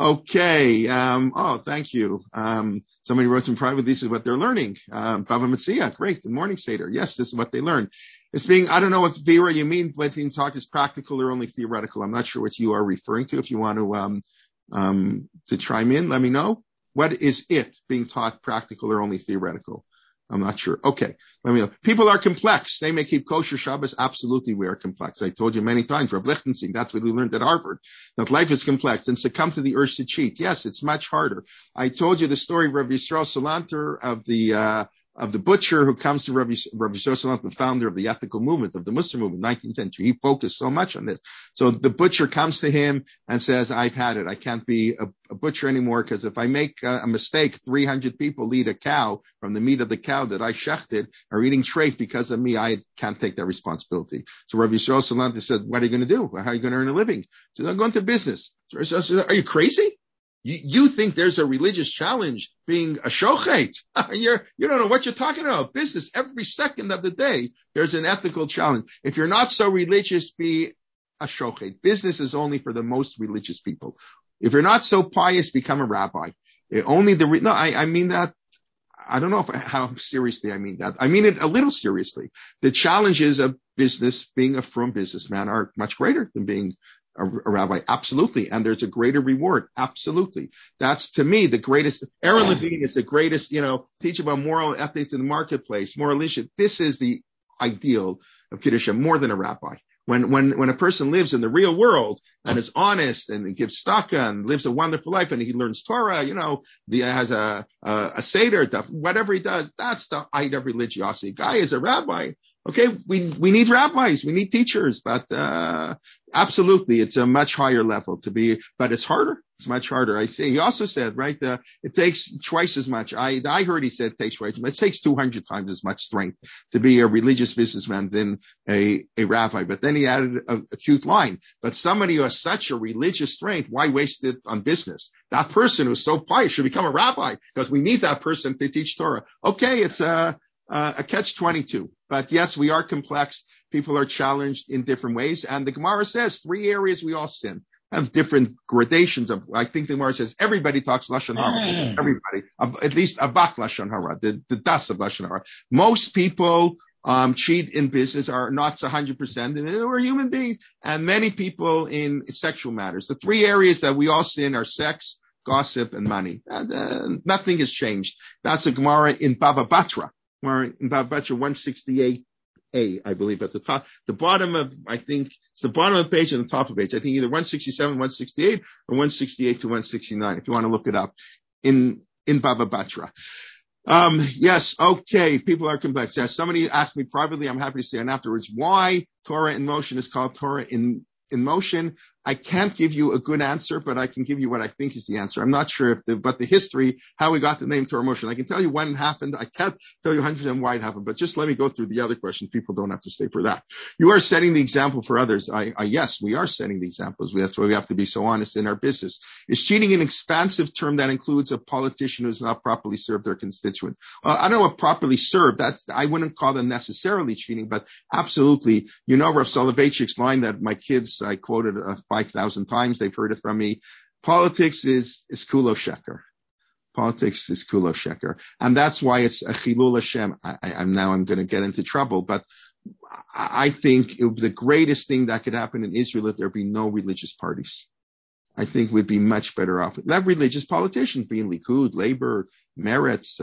okay. Um, oh, thank you. Um, somebody wrote in private, this is what they're learning. Um, Bava Metzia, great. Good morning, Seder. Yes, this is what they learn. It's being, I don't know what Vera you mean when you talk is practical or only theoretical. I'm not sure what you are referring to. If you want to, um, um, to chime in, let me know. What is it being taught practical or only theoretical? I'm not sure. Okay. Let me know. People are complex. They may keep kosher Shabbos. Absolutely, we are complex. I told you many times, Rav Lichtenstein, that's what we learned at Harvard, that life is complex and succumb to the urge to cheat. Yes, it's much harder. I told you the story of Rav Yisrael Salanter of the, uh, of the butcher who comes to Rav Yisrael Salanter, the founder of the ethical movement, of the Muslim movement, nineteenth century. He focused so much on this. So the butcher comes to him and says, I've had it. I can't be a, a butcher anymore because if I make a, a mistake, three hundred people eat a cow from the meat of the cow that I shechted are eating treif because of me. I can't take that responsibility. So Rav Yisrael Salanter said, what are you going to do? How are you going to earn a living? He said, I'm going to business. So he said, are you crazy? You, you think there's a religious challenge being a shochet? You're, you don't know what you're talking about. Business, every second of the day, there's an ethical challenge. If you're not so religious, be a shochet. Business is only for the most religious people. If you're not so pious, become a rabbi. It only the, no, I, I mean that, I don't know if, how seriously I mean that. I mean it a little seriously. The challenges of business, being a frum businessman, are much greater than being A, a rabbi, absolutely. And there's a greater reward. Absolutely. That's to me the greatest. Aaron Levine is the greatest, you know, teach about moral ethics in the marketplace, moral issue. This is the ideal of Kiddush, more than a rabbi. When, when, when a person lives in the real world and is honest and gives tzedakah and lives a wonderful life and he learns Torah, you know, the, has a, a, a Seder, whatever he does, that's the height of religiosity. Guy is a rabbi. Okay, we, we need rabbis, we need teachers, but, uh, absolutely, it's a much higher level to be, but it's harder. It's much harder. I see. He also said, right, uh, it takes twice as much. I, I heard he said it takes twice as much. It takes two hundred times as much strength to be a religious businessman than a, a rabbi. But then he added a, a cute line. But somebody who has such a religious strength, why waste it on business? That person who's so pious should become a rabbi because we need that person to teach Torah. Okay, it's a, Uh, a catch twenty-two. But yes, we are complex. People are challenged in different ways. And the Gemara says three areas we all sin have different gradations of, I think the Gemara says everybody talks Lashon Hara. Everybody. At least Abak Lashon Hara, the, the das of Lashon Hara. Most people, um, cheat in business are not one hundred percent and we're human beings. And many people in sexual matters. The three areas that we all sin are sex, gossip, and money. And, uh, nothing has changed. That's a Gemara in Baba Batra. We're in Bava Batra one sixty-eight A, I believe, at the top, the bottom of, I think, it's the bottom of the page and the top of the page. I think either one sixty-seven, one sixty-eight, or one sixty-eight to one sixty-nine, if you want to look it up, in, in Bava Batra. Um, yes, okay, people are complex. Yes, somebody asked me privately, I'm happy to say, and afterwards, why Torah in Motion is called Torah in, in Motion. I can't give you a good answer, but I can give you what I think is the answer. I'm not sure if the, but the history, how we got the name Torah Motion. I can tell you when it happened. I can't tell you one hundred percent why it happened, but just let me go through the other question. People don't have to stay for that. You are setting the example for others. I, I yes, we are setting the examples. That's why we have to be so honest in our business. Is cheating an expansive term that includes a politician who's not properly served their constituents? Well, I don't know what properly served. That's, I wouldn't call them necessarily cheating, but absolutely. You know, Rav Soloveitchik's line that my kids, I quoted uh, five thousand times. They've heard it from me. Politics is, is kulo sheker. Politics is kulo sheker. And that's why it's a chilul Hashem. I, I, I'm now, I'm going to get into trouble, but I, I think it would be the greatest thing that could happen in Israel if there be no religious parties. I think we'd be much better off. Not religious politicians, being Likud, Labor, Meretz,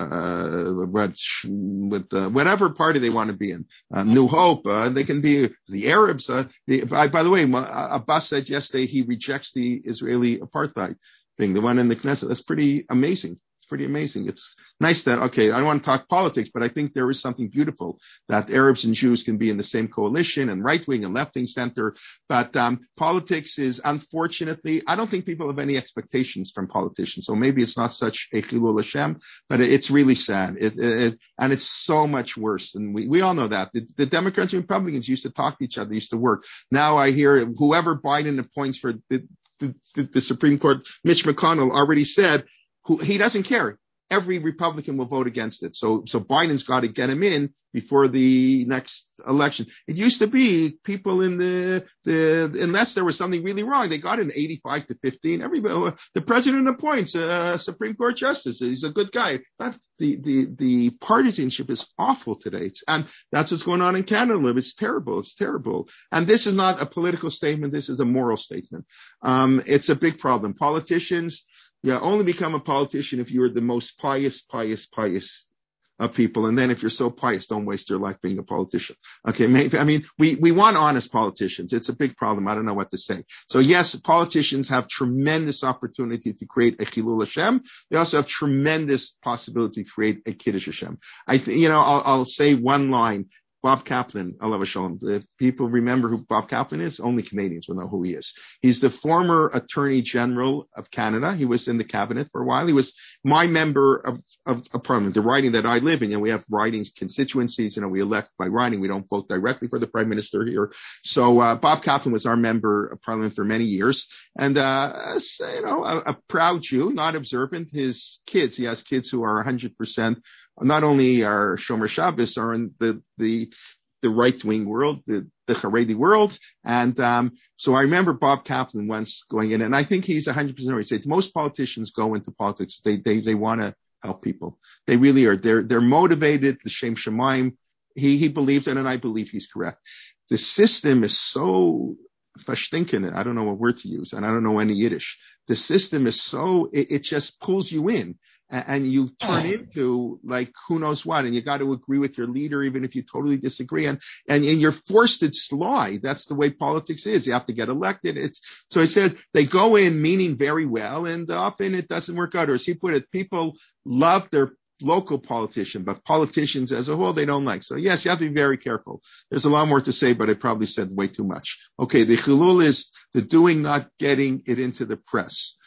uh, what, with uh, whatever party they want to be in. Uh, New Hope, uh, they can be the Arabs. Uh, the, by, by the way, Abbas said yesterday he rejects the Israeli apartheid thing, the one in the Knesset. That's pretty amazing. It's pretty amazing. It's nice that, okay, I don't want to talk politics, but I think there is something beautiful that Arabs and Jews can be in the same coalition, and right wing and left wing center. But um, politics is, unfortunately, I don't think people have any expectations from politicians. So maybe it's not such a chilul Hashem, but it's really sad. It, it, and it's so much worse. And we, we all know that. The, the Democrats and Republicans used to talk to each other, used to work. Now I hear whoever Biden appoints for the, the, the, the Supreme Court, Mitch McConnell already said, who he doesn't care. Every Republican will vote against it. So, so Biden's got to get him in before the next election. It used to be people in the, the, unless there was something really wrong, they got in eighty-five to fifteen. Everybody, the president appoints a Supreme Court justice. He's a good guy. But the, the, the partisanship is awful today. It's, and that's what's going on in Canada. It's terrible. It's terrible. And this is not a political statement. This is a moral statement. Um, it's a big problem. Politicians, yeah, only become a politician if you're the most pious, pious, pious of people. And then if you're so pious, don't waste your life being a politician. Okay, maybe, I mean, we, we want honest politicians. It's a big problem. I don't know what to say. So yes, politicians have tremendous opportunity to create a chilul Hashem. They also have tremendous possibility to create a kiddush Hashem. I th- you know, I'll, I'll say one line. Bob Kaplan, alav shalom. If people remember who Bob Kaplan is, only Canadians will know who he is. He's the former Attorney General of Canada. He was in the cabinet for a while. He was my member of, of, of Parliament, the riding that I live in. You know, we have ridings, constituencies. You know, we elect by riding. We don't vote directly for the Prime Minister here. So uh, Bob Kaplan was our member of Parliament for many years, and uh, you know, a, a proud Jew, not observant. His kids, he has kids who are one hundred percent. Not only are Shomer Shabbos, are in the, the, the right-wing world, the, the Haredi world. And, um, so I remember Bob Kaplan once going in, and I think he's one hundred percent right. He said most politicians go into politics. They, they, they want to help people. They really are. They're, they're motivated. The Shem Shemaim. He, he believes it, and I believe he's correct. The system is so verstinkend. I don't know what word to use, and I don't know any Yiddish. The system is so, it, it just pulls you in. And you turn into like who knows what, and you got to agree with your leader even if you totally disagree, and, and and you're forced to lie. That's the way politics is. You have to get elected. It's so I said they go in meaning very well, and often it doesn't work out. Or as he put it, people love their local politician, but politicians as a whole they don't like. So yes, you have to be very careful. There's a lot more to say, but I probably said way too much. Okay, the chilul is the doing, not getting it into the press.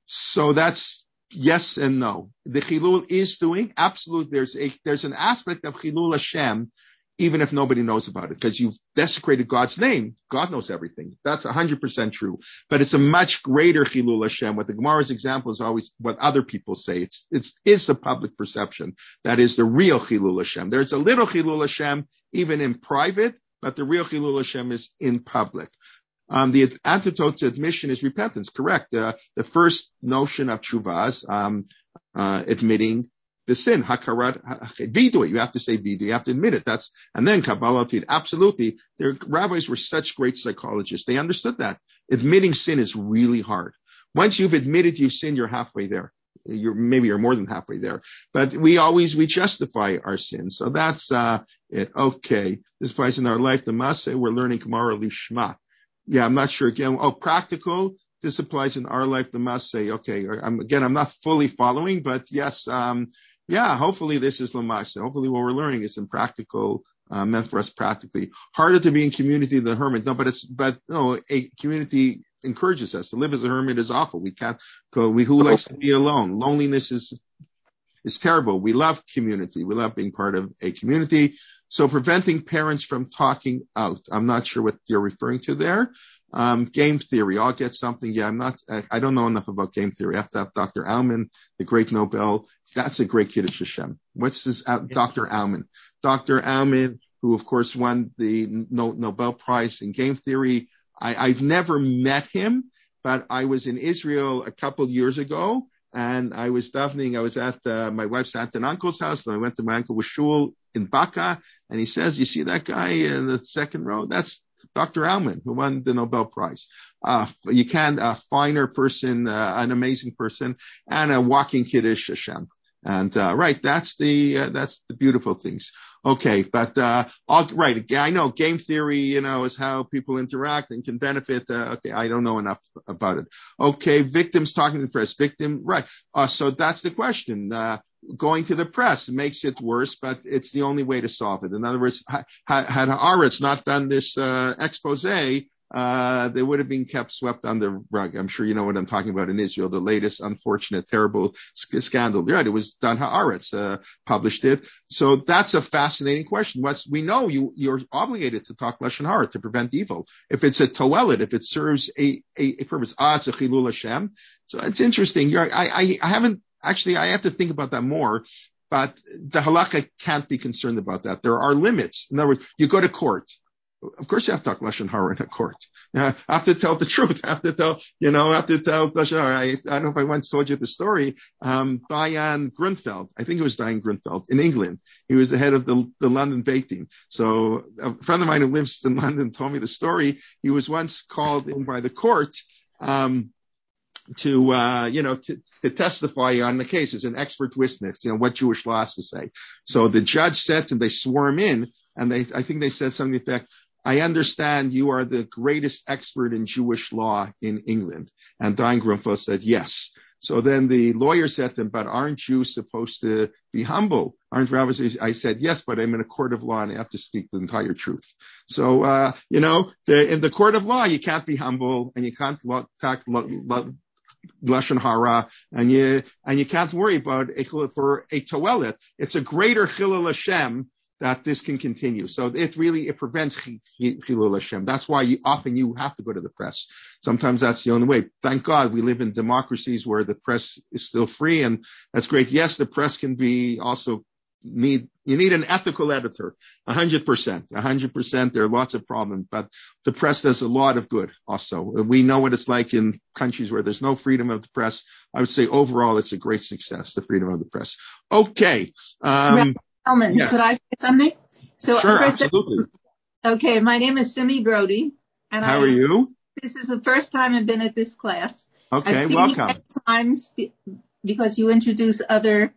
So that's yes and no. The chilul is doing, absolutely. There's a, there's an aspect of chilul Hashem, even if nobody knows about it, because you've desecrated God's name. God knows everything. That's one hundred percent true. But it's a much greater chilul Hashem. What the Gemara's example is always what other people say. It's, it's, is the public perception. That is the real chilul Hashem. There's a little chilul Hashem even in private, but the real chilul Hashem is in public. Um, the antidote to admission is repentance, correct. Uh, the first notion of tshuvah, um, uh, admitting the sin, hakarat, vidu, you have to say vidu, you have to admit it. That's, and then kabbalah, absolutely. Their rabbis were such great psychologists. They understood that. Admitting sin is really hard. Once you've admitted you've sinned, you're halfway there. You're, maybe you're more than halfway there, but we always, we justify our sins. So that's, uh, it. Okay. This applies in our life. The Maseh, we're learning Gemara Lishma. Yeah, I'm not sure. Again, oh, practical. This applies in our life. The must say, okay. I'm, again, I'm not fully following, but yes, um, yeah. Hopefully, this is Lamasa. Hopefully, what we're learning is in practical, uh, meant for us practically. Harder to be in community than a hermit. No, but it's, but no, a community encourages us to live as a hermit is awful. We can't go. We who likes to be alone. Loneliness is is terrible. We love community. We love being part of a community. So preventing parents from talking out. I'm not sure what you're referring to there. Um, game theory. I'll get something. Yeah, I'm not, I, I don't know enough about game theory. I have to have Doctor Aumann, the great Nobel. That's a great Kiddush Hashem. What's this? Uh, Doctor Aumann. Doctor Aumann, who of course won the no, Nobel Prize in game theory. I, I've never met him, but I was in Israel a couple years ago. And I was davening. I was at uh, my wife's aunt and uncle's house, and I went to my uncle with shul in Baka, and he says, "You see that guy in the second row? That's Doctor Aumann, who won the Nobel Prize." uh, you can, a finer person, uh, an amazing person, and a walking Kiddush Hashem. And, uh, right, that's the, uh, that's the beautiful things. Okay, but, uh, all, right, I know game theory, you know, is how people interact and can benefit. Uh, okay, I don't know enough about it. Okay, victims talking to the press, victim, right. Uh, so that's the question. Uh, going to the press makes it worse, but it's the only way to solve it. In other words, had Haaretz not done this, uh, expose, uh, they would have been kept swept under the rug. I'm sure you know what I'm talking about in Israel, the latest unfortunate, terrible sc- scandal. Right. It was done. Haaretz, uh, published it. So that's a fascinating question. What's, we know you, you're obligated to talk Lashon Hara to prevent evil. If it's a toelet, if it serves a, a, a purpose, ah, it's a chilul Hashem. So it's interesting. You're, I, I, I haven't, actually, I have to think about that more. But the halakha can't be concerned about that. There are limits. In other words, you go to court. Of course you have to talk Lashon Hara in a court. Uh, I have to tell the truth. I have to tell, you know, I have to tell Lashon Hara. I, I don't know if I once told you the story. Um, Diane Grunfeld, I think it was Diane Grunfeld in England. He was the head of the, the London Beit Din. So a friend of mine who lives in London told me the story. He was once called in by the court, um, to, uh, you know, to, to testify on the case as an expert witness, you know, what Jewish law has to say. So the judge said to him, they swore him in, and they, I think they said something to the effect, I understand you are the greatest expert in Jewish law in England. And Diane Grunfeld said, yes. So then the lawyer said to him, but aren't you supposed to be humble? Aren't rabbis? I said, yes, but I'm in a court of law and I have to speak the entire truth. So, uh, you know, the, in the court of law, you can't be humble and you can't lo- talk lo- lo- Lashon Hara, and you, and you can't worry about a, for a toelet. It's a greater chilul Hashem that this can continue. So it really, it prevents chilul Hashem. That's why you, often you have to go to the press. Sometimes that's the only way. Thank God we live in democracies where the press is still free, and that's great. Yes, the press can be also need, you need an ethical editor. A hundred percent, a hundred percent. There are lots of problems, but the press does a lot of good also. We know what it's like in countries where there's no freedom of the press. I would say overall, it's a great success, the freedom of the press. Okay. Um, Elman, yeah. Could I say something? So sure, first, absolutely. Okay, my name is Simi Brody, and how I, are you? This is the first time I've been at this class. Okay, I've seen welcome. You many times because you introduce other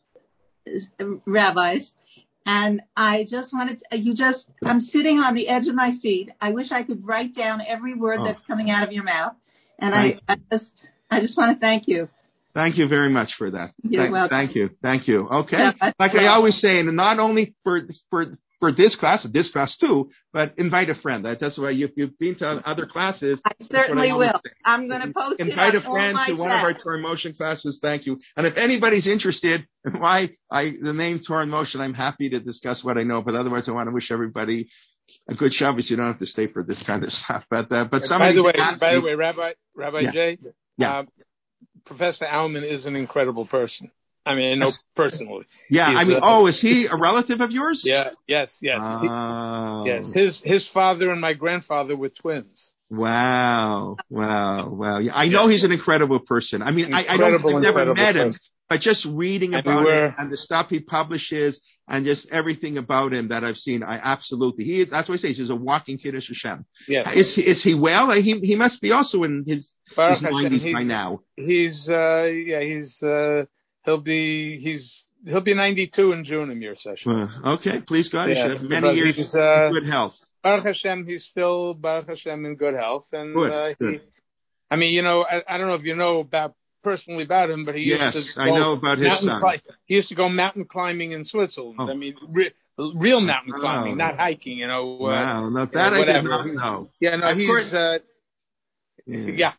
rabbis, and I just wanted to, you just, I'm sitting on the edge of my seat. I wish I could write down every word oh. that's coming out of your mouth, and I, I just, I just want to thank you. Thank you very much for that. You're thank, welcome. Thank you. Thank you. Okay. Yeah, like well, I always say, and not only for, for, for this class, this class too, but invite a friend. That, that's why you, you've been to other classes. I certainly I will. say. I'm going to post invite it on a friend all my to chats. one of our Torah Motion classes. Thank you. And if anybody's interested in why I, the name Torah Motion, I'm happy to discuss what I know, but otherwise I want to wish everybody a good Shabbos. You don't have to stay for this kind of stuff, but, uh, but somebody. By the way, by me, the way, Rabbi, Rabbi yeah. Jay, yeah. Uh, Professor Alman is an incredible person. I mean, I know personally. Yeah, He's, I mean, uh, oh, is he a relative of yours? Yeah, yes, yes. Oh. He, yes, his his father and my grandfather were twins. Wow, wow, wow. Yeah, I know yeah. he's an incredible person. I mean, I, I don't, I've never met him, person. But just reading and about we were, him and the stuff he publishes and just everything about him that I've seen, I absolutely, he is, that's what I say, he's a walking Kiddush Hashem. Yes. Is he, is he well? He, he must be also in his, his nineties by now. He's, uh, yeah, he's, uh, he'll be, he's, he'll be ninety-two in June in your session. Uh, okay, please God, yeah, he should have many years he's, uh, of good health. Baruch Hashem, he's still, Baruch Hashem, in good health. And, good, uh, good. he, I mean, you know, I, I don't know if you know about, personally about him, but he yes, used to I know about his son. Cli- he used to go mountain climbing in Switzerland. Oh. I mean, re- real mountain oh. climbing, not hiking. You know. Wow, uh, no, that you know, I did not know. Yeah, no, of he's. Course, uh, yeah. yeah.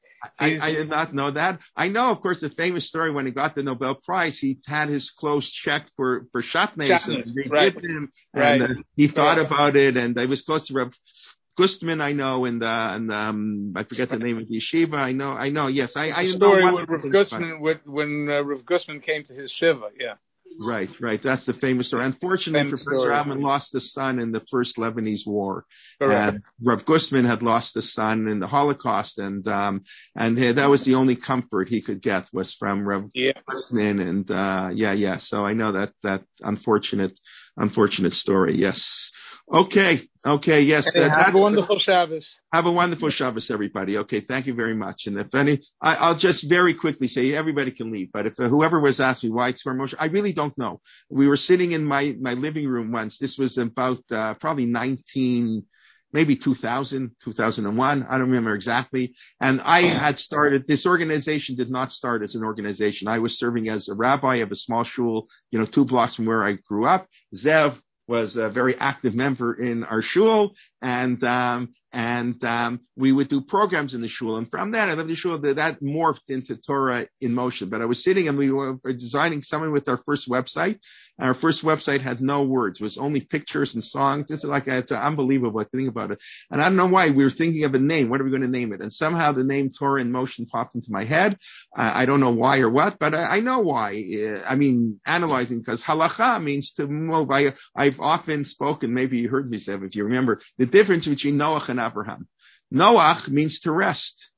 I, I did not know that. I know, of course, the famous story when he got the Nobel Prize, he had his clothes checked for, for Shatnez and redid right. them. Right. And uh, he thought right. about it, and I was close to Rav Gustman, I know, and, uh, and, um, I forget the name of the yeshiva. I know, I know, yes, I, I know. The story with Rav Gustman, with, when uh, Rav Gustman came to his shiva, yeah. Right, right. That's the famous story. Unfortunately, famous Professor story. Alman lost a son in the first Lebanese war. Correct. And Rav Gustman had lost a son in the Holocaust, and um, and he, that was the only comfort he could get was from Rav yeah. Gustman. And uh, yeah, yeah. So I know that that unfortunate, unfortunate story. Yes. Okay. Okay. Yes. Hey, that, have that's a wonderful Shabbos. Have a wonderful Shabbos, everybody. Okay. Thank you very much. And if any, I, I'll just very quickly say everybody can leave, but if uh, whoever was asking me why Torah Moshe, I really don't know. We were sitting in my, my living room once. This was about, uh, probably nineteen, maybe two thousand, two thousand one. I don't remember exactly. And I had started, this organization did not start as an organization. I was serving as a rabbi of a small shul, you know, two blocks from where I grew up. Zev was a very active member in our shul, and um, and um, we would do programs in the shul. And from that, I love the shul. That, that morphed into Torah in Motion. But I was sitting and we were designing something with our first website. Our first website had no words; it was only pictures and songs. It's like it's unbelievable to think about it. And I don't know why we were thinking of a name. What are we going to name it? And somehow the name Torah in Motion popped into my head. Uh, I don't know why or what, but I, I know why. Uh, I mean, analyzing because halacha means to move. I, I've often spoken. Maybe you heard me say, if you remember, the difference between Noach and Abraham. Noach means to rest.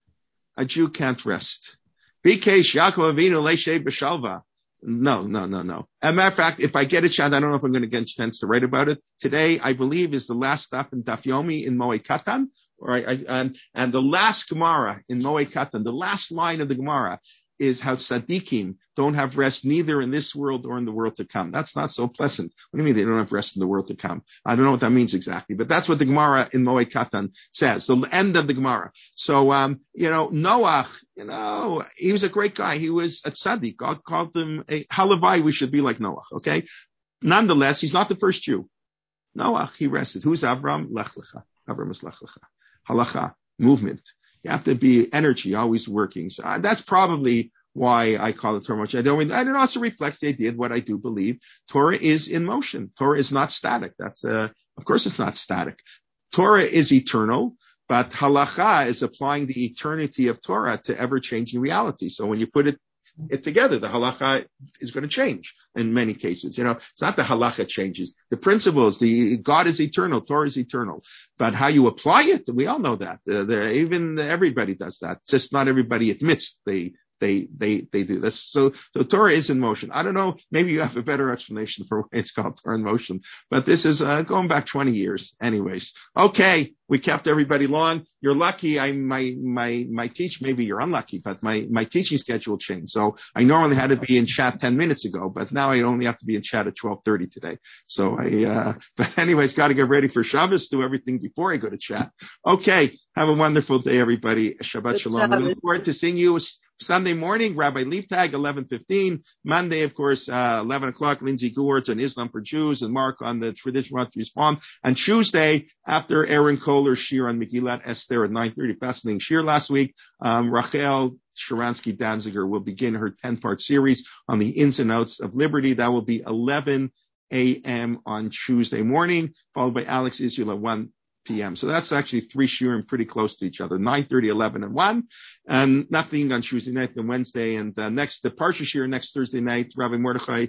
A Jew can't rest. Bikesh Yaakov Avinu leishei b'shalva. No, no, no, no. As a matter of fact, if I get a chance, I don't know if I'm going to get a chance to write about it today. I believe is the last stop in Daf Yomi in Moed Katan, or I, I, and and the last Gemara in Moed Katan, the last line of the Gemara is how tzaddikim don't have rest neither in this world or in the world to come. That's not so pleasant. What do you mean they don't have rest in the world to come? I don't know what that means exactly, but that's what the Gemara in Moed Katan says, the end of the Gemara. So, um, you know, Noach, you know, he was a great guy. He was a tzaddik. God called him a halavai. We should be like Noach, okay? Nonetheless, he's not the first Jew. Noach, he rested. Who's Avram? Lech lecha. Avram is lech lecha. Halacha, movement. You have to be energy, always working. So uh, that's probably why I call it Torah Moshe. I don't, and it also reflects the idea of what I do believe. Torah is in motion. Torah is not static. That's, uh, of course it's not static. Torah is eternal, but halacha is applying the eternity of Torah to ever-changing reality. So when you put it, it together, the halacha is going to change in many cases. You know, it's not the halacha changes. The principles, the God is eternal, Torah is eternal. But how you apply it, we all know that. Uh, the, even everybody does that. It's just not everybody admits they They, they, they do this. So, so Torah is in motion. I don't know. Maybe you have a better explanation for why it's called Torah in motion, but this is, uh, going back twenty years anyways. Okay. We kept everybody long. You're lucky. I, my, my, my teach, maybe you're unlucky, but my, my teaching schedule changed. So I normally had to be in chat ten minutes ago, but now I only have to be in chat at twelve thirty today. So I, uh, but anyways, got to get ready for Shabbos, do everything before I go to chat. Okay. Have a wonderful day, everybody. Shabbat shalom. We look forward to seeing you Sunday morning, Rabbi Leibtag, eleven fifteen. Monday, of course, uh, eleven o'clock, Lindsay Gowards on Islam for Jews and Mark on the tradition to respond. And Tuesday, after Aaron Kohler's shir on Megillat Esther at nine thirty, fascinating shir last week, um, Rachel Sharansky Danziger will begin her ten-part series on the ins and outs of liberty. That will be eleven a.m. on Tuesday morning, followed by Alex Israel at one p.m. So that's actually three shiurim pretty close to each other, nine thirty, eleven, and one, and nothing on Tuesday night and Wednesday. And uh, next, the Parsha shir next Thursday night, Rabbi Mordechai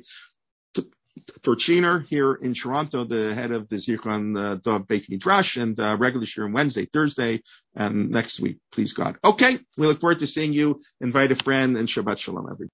Torchiner here in Toronto, the head of the Zichron uh, Dov Beit Midrash, and uh, regular shir on Wednesday, Thursday, and next week, please God. Okay, we look forward to seeing you. Invite a friend, and Shabbat Shalom, everybody.